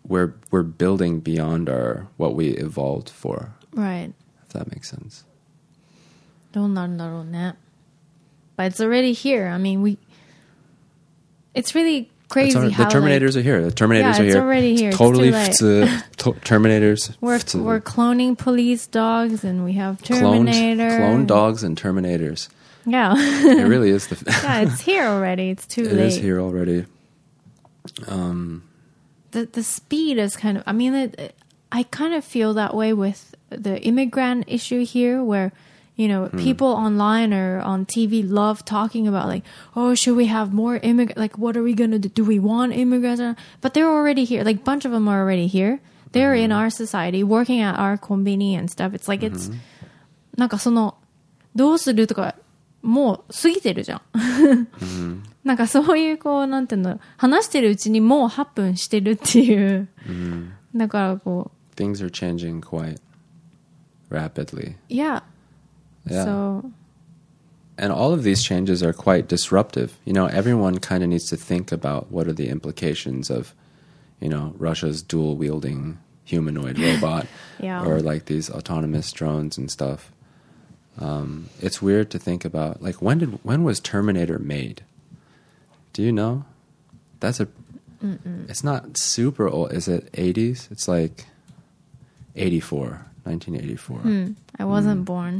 we're we're building beyond our what we evolved for. Right. If that makes sense. どうなるんだろうね。But it's already here. I mean, we. It's really crazy It's al- how the Terminators like, are here. The Terminators yeah, are it's here. already here. It's Totally too late. 普通 to- Terminators. We're 普通 we're cloning police dogs, and we have cloned, Terminator. cloned dogs and Terminators. Yeah. It really is the. Yeah, it's here already. It's too It late. is here already. Um, The the speed is kind of. I mean, it, it, I kind of feel that way with the immigrant issue here, where you know Hmm. people online or on T V love talking about like, oh, should we have more immigrant? Like, what are we gonna do? Do we want immigrants? But they're already here. Like, bunch of them are already here. They're in our society, working at our konbini and stuff. It's like it's なんかそのどうするとかもう過ぎてるじゃん。なんかそういうこうなんていうの話してるうちにもうはっぷんしてるっていう。だからこう things are changing quite rapidly. Yeah. Yeah. So And all of these changes are quite disruptive. You know, everyone kind of needs to think about what are the implications of, you know, Russia's dual-wielding humanoid robot Yeah. or like these autonomous drones and stuff. Um, it's weird to think about. Like, when did when was Terminator made? Do you know? That's a. Mm-mm. It's not super old. Is it eighties? It's like eighty-four, nineteen eighty-four. hmm, I wasn't born.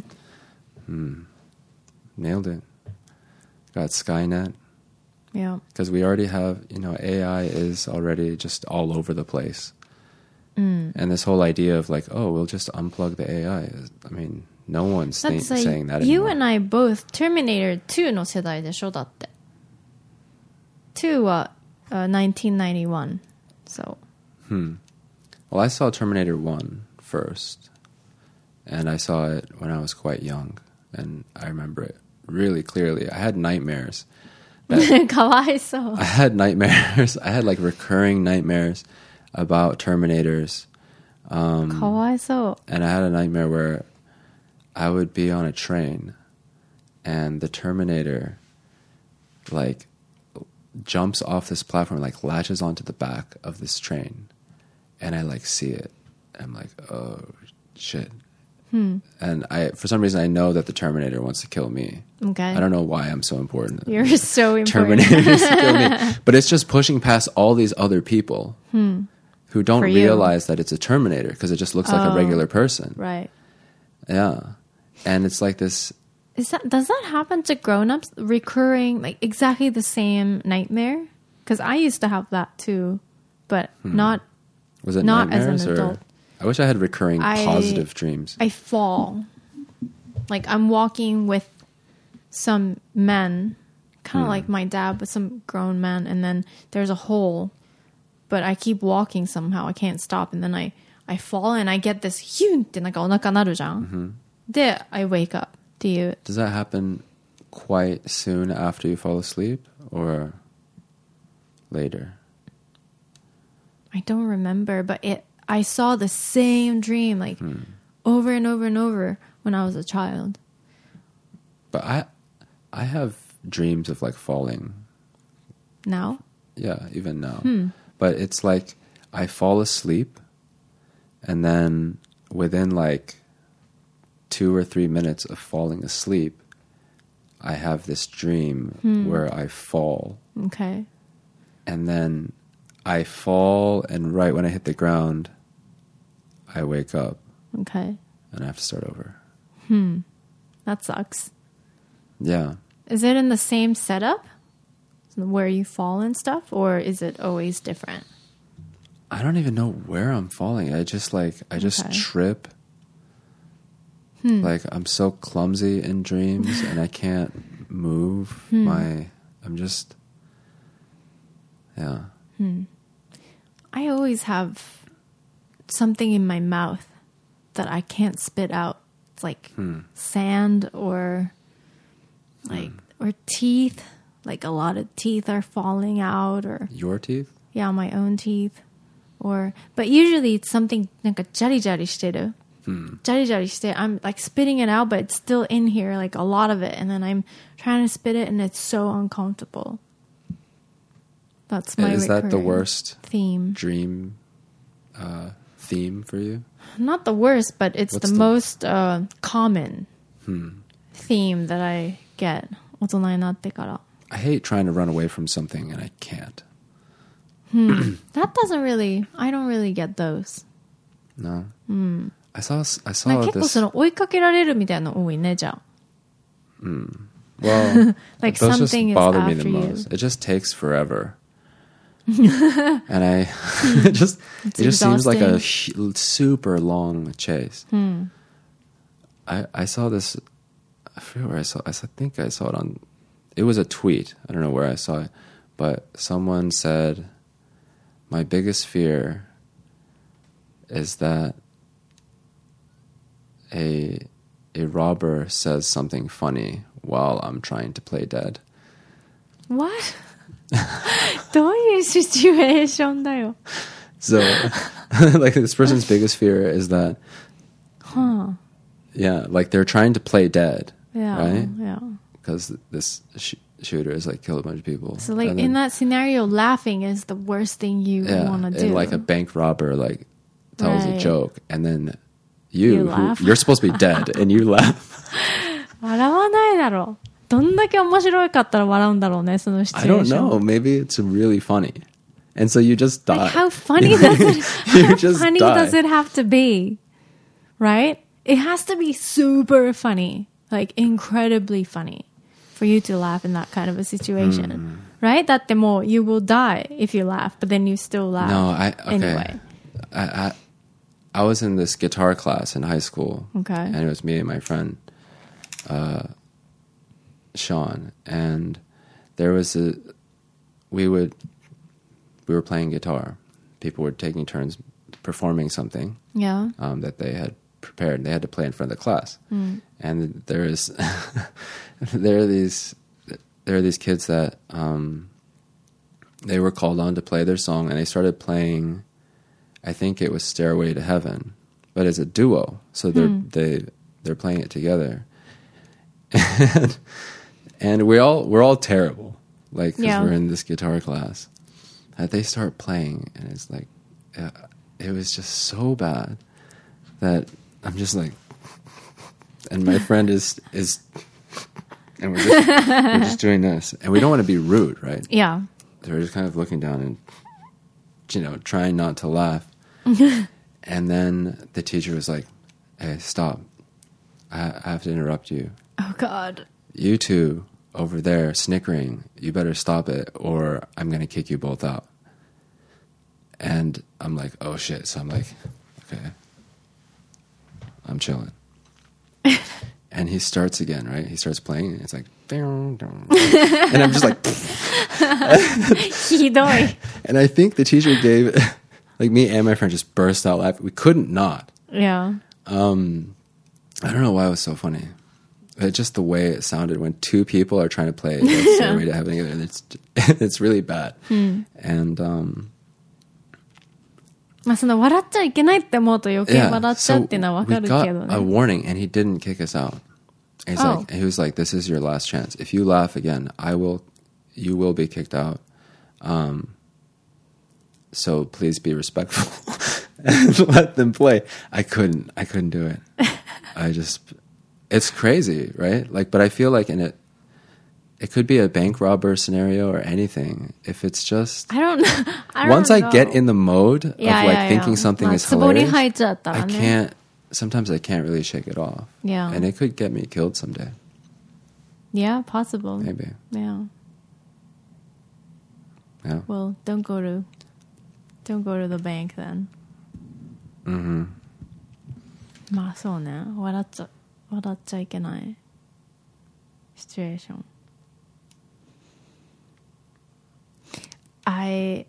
Nailed it. Got Skynet. Yeah. Because we already have, you know, A I is already just all over the place. And this whole idea of like, oh, we'll just unplug the A I. Is, I mean, no one's th- That's like, saying that you anymore. and I both Terminator two の世代でしょだって。two は、uh, nineteen ninety-one. So. Well, I saw Terminator one first. And I saw it when I was quite young. And I remember it really clearly. I had nightmares. かわいそう I had nightmares. I had like recurring nightmares about Terminators. Um, かわいそう and I had a nightmare where I would be on a train and the Terminator like jumps off this platform, like latches onto the back of this train. And I like see it. I'm like, oh shit. Hmm. And I, for some reason, I know that the Terminator wants to kill me. Okay. I don't know why I'm so important. You're so important. Terminator wants to kill me. But it's just pushing past all these other people who don't For you. realize that it's a Terminator because it just looks like Oh. a regular person. Right. Yeah. And it's like this. Is that does that happen to grown-ups? Recurring, like exactly the same nightmare? Because I used to have that too, but not. Was it Not as an nightmares or? adult. I wish I had recurring I- positive dreams. I fall. Like I'm walking with some men, kind of like my dad, but some grown men, and then there's a hole, but I keep walking somehow. I can't stop, and then I I fall and I get this ヒュンってなんかお腹なるじゃん。で、I wake up っていう。 Does that happen quite soon after you fall asleep or later? I don't remember, but it. I saw the same dream like over and over and over when I was a child. But I, I have dreams of like falling. Now? Yeah, even now. But it's like I fall asleep and then within like two or three minutes of falling asleep, I have this dream where I fall. Okay. And then I fall and right when I hit the ground, I wake up Okay. and I have to start over. That sucks. Yeah. Is it in the same setup where you fall and stuff, or is it always different? I don't even know where I'm falling. I just like, I just Okay. trip. Like I'm so clumsy in dreams and I can't move my, I'm just, yeah. I always have something in my mouth that I can't spit out. It's like sand or like or teeth. Like a lot of teeth are falling out, or Your teeth? yeah, my own teeth. Or but usually it's something なんかジャリジャリしてる。ジャリジャリして I'm like spitting it out, but it's still in here, like a lot of it, and then I'm trying to spit it, and it's so uncomfortable. That's my Is that the recurring worst theme. dream uh, theme for you? Not the worst, but it's What's the, the- most uh, common Hmm. theme that I get 大人になってから I hate trying to run away from something and I can't. That doesn't really, I don't really get those. No? Hmm. I saw, I なん saw か結構 this. その追いかけられるみたいなの多いね、じゃあ。 Well, Like those just something is bother me the after you. most. It just takes forever. And I it just It's it just seems like a exhausting. hu- super long chase. Hmm. I I saw this. I forget where I saw. I s- I think I saw it on. It was a tweet. I don't know where I saw it, but someone said, "My biggest fear is that a a robber says something funny while I'm trying to play dead." What? どういうシチュエーションだよ。 So, like, this person's biggest fear is that, Huh. yeah, like they're trying to play dead, Yeah. right? Yeah. Because this sh- shooter has like killed a bunch of people. So like And in then- that scenario, laughing is the worst thing you yeah, want to do. and like a bank robber like tells Right. a joke, and then you, You who- laugh. you're supposed to be dead, and you laugh. 笑わないだろう。どんだけ面白かったら笑うんだろうね、そのシチ I ュエー don't ション。 know. Maybe it's really funny, and so you just die. Like how funny does it? You How just funny die. does it have to be? Right? It has to be super funny, like incredibly funny, for you to laugh in that kind of a situation, right? だってもう you will die if you laugh, but then you still laugh. No, I okay. Anyway. I, I I was in this guitar class in high school. Okay. And it was me and my friend uh, Sean, and there was a we would we were playing guitar. People were taking turns performing something Yeah. um, that they had prepared. They had to play in front of the class, and there is there are these there are these kids that um, they were called on to play their song, and they started playing. I think it was "Stairway to Heaven," but it's a duo, so they're they they're playing it together, and, and we all we're all terrible, like 'cause Yeah. we're in this guitar class. And they start playing, and it's like uh, it was just so bad that I'm just like, and my friend is is, and we're just we're just doing this, and we don't want to be rude, right? Yeah. So we're just kind of looking down and, you know, trying not to laugh. And then the teacher was like, "Hey, stop! I, I have to interrupt you. Oh God. You two over there snickering, you better stop it, or I'm gonna kick you both out." And I'm like, "Oh shit!" So I'm like, "Okay, I'm chilling." And he starts again, right? He starts playing, and it's like, and I'm just like, ひどい。 and I think the teacher gave, like me and my friend just burst out laughing. We couldn't not. Yeah. Um, I don't know why it was so funny. But just the way it sounded when two people are trying to play like, Stairway to Heaven together. It's it's really bad. And um, まあその笑っちゃいけないって思うと余計 yeah, 笑っちゃう so っていうのはわ we かる got けど a ね。 warning, and he didn't kick us out. He's Oh. like, he was like, "This is your last chance. If you laugh again, I will, you will be kicked out. Um, so please be respectful and let them play." I couldn't. I couldn't do it. I just, it's crazy, right? Like, but I feel like in it, it could be a bank robber scenario or anything. If it's just I don't know. I don't once I know. get in the mode of Yeah, like yeah, thinking yeah. something まあ is ツボに hilarious, 入っちゃった I らね。 can't. Sometimes I can't really shake it off. Yeah. And it could get me killed someday. Yeah, possible. Maybe. Yeah. Yeah. Well, don't go to don't go to the bank then. Mm-hmm. まあそうね。笑っちゃ笑っちゃいけないシチュエーション。I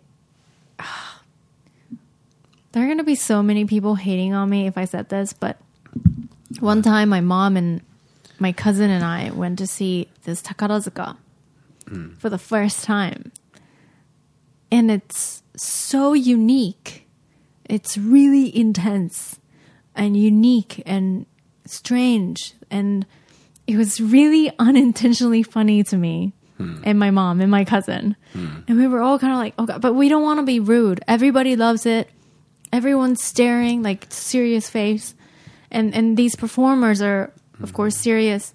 there are going to be so many people hating on me if I said this, but one time my mom and my cousin and I went to see this Takarazuka for the first time. And it's so unique. It's really intense and unique and strange. And it was really unintentionally funny to me and my mom and my cousin. And we were all kind of like, oh God, but we don't want to be rude. Everybody loves it. everyone's staring like serious face, and and these performers are of course serious,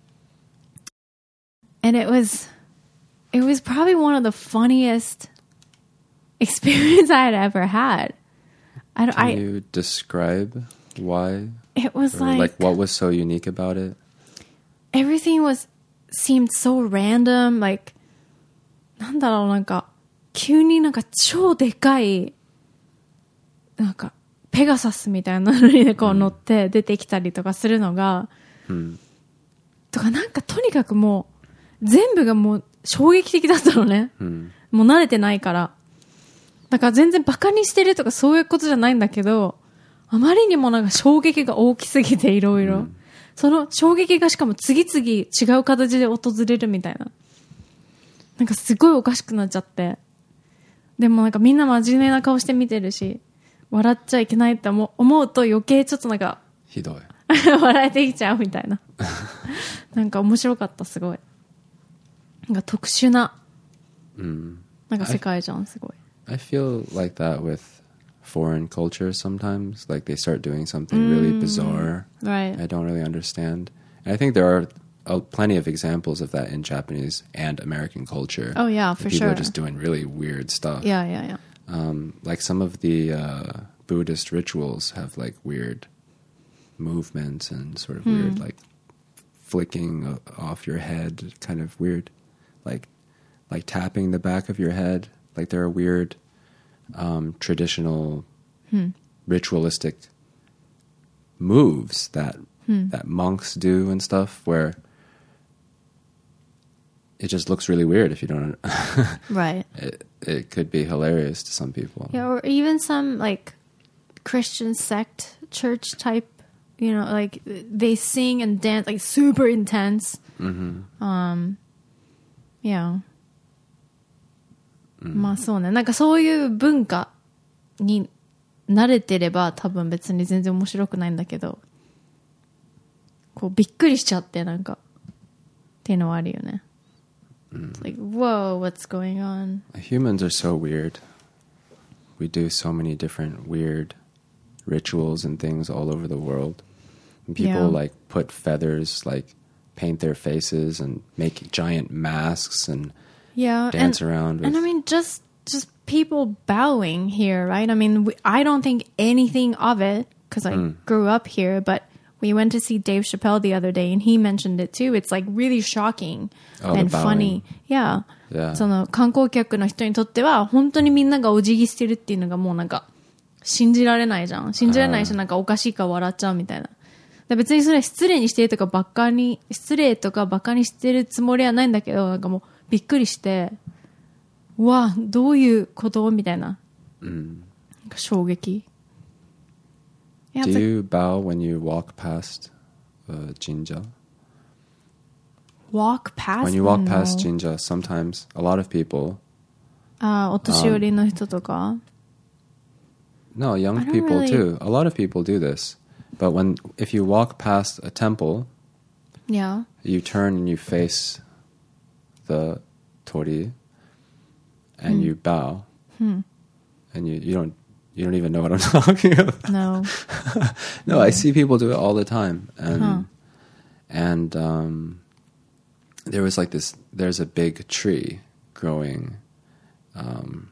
and it was it was probably one of the funniest experience I had ever had. I don't. Can I, you describe why? It was or like, like what was so unique about it? Everything was seemed so random. Like なんだろう、なんか急になんか超でかいなんかペガサスみたいなのにこう乗って出てきたりとかするのが、 うん、 とかなんかとにかくもう全部がもう衝撃的だったのね、うん、もう慣れてないからだから全然バカにしてるとかそういうことじゃないんだけど、あまりにもなんか衝撃が大きすぎていろいろその衝撃がしかも次々違う形で訪れるみたいな、なんかすごいおかしくなっちゃって、でもなんかみんな真面目な顔して見てるし笑っちゃいけないって思うと余計ちょっとなんかひどい笑えてきちゃうみたいななんか面白かった、すごいなんか特殊な、うん、なんか世界じゃん、すごい。 I feel like that with foreign culture sometimes, like they start doing something really mm, bizarre, right? I don't really understand, and I think there are uh, plenty of examples of that in Japanese and American culture. Oh yeah, for people sure. People are just doing really weird stuff. Yeah, yeah, yeah. Um, like some of the uh, Buddhist rituals have like weird movements and sort of hmm. weird like flicking off your head, kind of weird, like like tapping the back of your head. Like there are weird um, traditional hmm. ritualistic moves that hmm. that monks do and stuff where it just looks really weird if you don't right. It, it could be hilarious to some people. Yeah, or even some like Christian sect church type, you know, like they sing and dance like super intense. Mm-hmm. Um, yeah. うん、まあそうね。なんかそういう文化に慣れてれば多分別に全然面白くないんだけど、こうびっくりしちゃってなんかっていうのはあるよね。It's like, whoa, what's going on? Humans are so weird. We do so many different weird rituals and things all over the world. And people yeah. like put feathers, like paint their faces and make giant masks and yeah, dance and, around with... And I mean, just just people bowing here, right? I mean, we, I don't think anything of it because I mm. grew up here, but we went to see Dave Chappelle the other day and he mentioned it too. It's like really shocking oh, and funny. Yeah. yeah. その観光客の人にとっては本当にみんながお辞儀してるっていうのがもうなんか信じられないじゃん。信じられないしなんかおかしいから笑っちゃうみたいな。別にそれ失礼にしてるとかバカに、失礼とかバカにしてるつもりはないんだけど、なんかもうびっくりして、うわ、どういうことみたいな。うん。なんか衝撃。 Do you bow when you walk past uh, jinja? Walk past? When you walk no. past jinja, sometimes a lot of people. あ、お年寄りの人とか、um, No, young people really... too. A lot of people do this. But when if you walk past a temple, yeah, you turn and you face the tori, and hmm. you bow, hmm. and you, you don't you don't even know what I'm talking about. No, no, I see people do it all the time, and huh. and um, there was like this. There's a big tree growing um,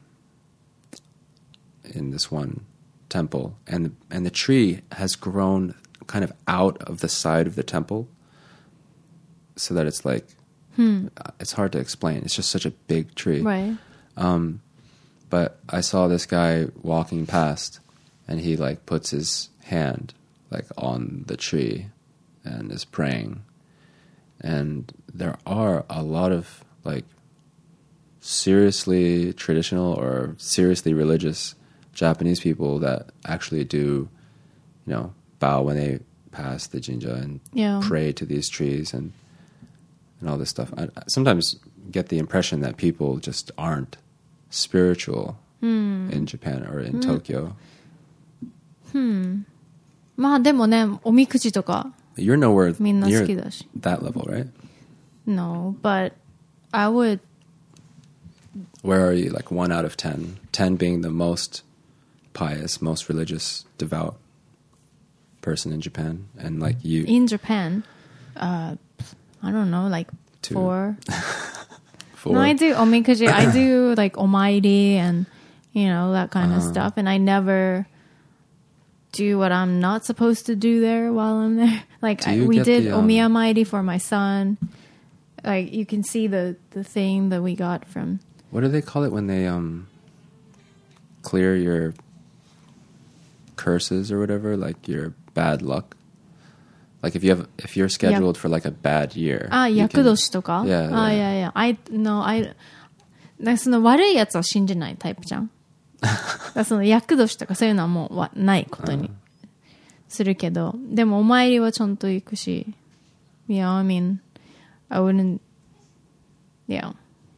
in this one temple, and the, and the tree has grown kind of out of the side of the temple, so that it's like hmm. it's hard to explain. It's just such a big tree, right? Um, but I saw this guy walking past, and he like puts his hand like on the tree and is praying. And there are a lot of like seriously traditional or seriously religious Japanese people that actually do, you know, bow when they pass the jinja and yeah. pray to these trees and and all this stuff. I, I sometimes get the impression that people just aren't spiritual hmm. in Japan or in hmm. Tokyo. Hmm. まあでもね、おみくじとか You're nowhere みんな好き near だし。 that level, right? No, but I would. Where are you? Like one out of ten. Ten being the most pious, most religious, devout person in Japan, and like you in Japan, uh, I don't know, like Two. four. four. No, I do omikuji. I do like omairi and you know that kind uh, of stuff, and I never do what I'm not supposed to do there while I'm there. Like I, we did the, um, omiyamairi for my son. Like you can see the the thing that we got from. What do they call it when they um clear your curses or whatever, like your bad luck? Like if you have if you're scheduled yeah. for like a bad year. Ah, yakudoshi toka? Yeah. Ah, yeah, yeah. I no, I なんかその悪いやつを信じないタイプじゃん。だからその厄年とかそういうのはもうわないことにするけど、でもお参りはちゃんと行くし。Yeah, I mean, I wouldn't. Yeah.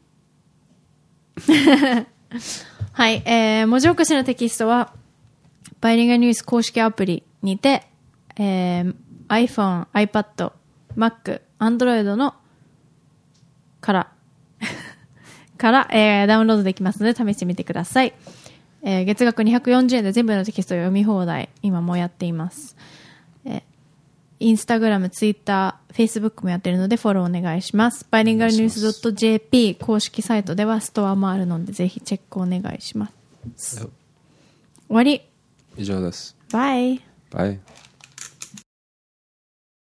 はい、えー、文字起こしのテキストはバイリンガルニュース公式アプリにて、えー、iPhone、iPad、Mac、Android のからから、えー、ダウンロードできますので試してみてください。えー、月額にひゃくよんじゅうえんで全部のテキストを読み放題今もやっています。えー、インスタグラム、ツイッター、フェイスブックもやっているのでフォローお願いします。バイリンガルニュース .jp 公式サイトではストアもあるのでぜひチェックお願いします。終わり。 以上です。 バイ。 バイ。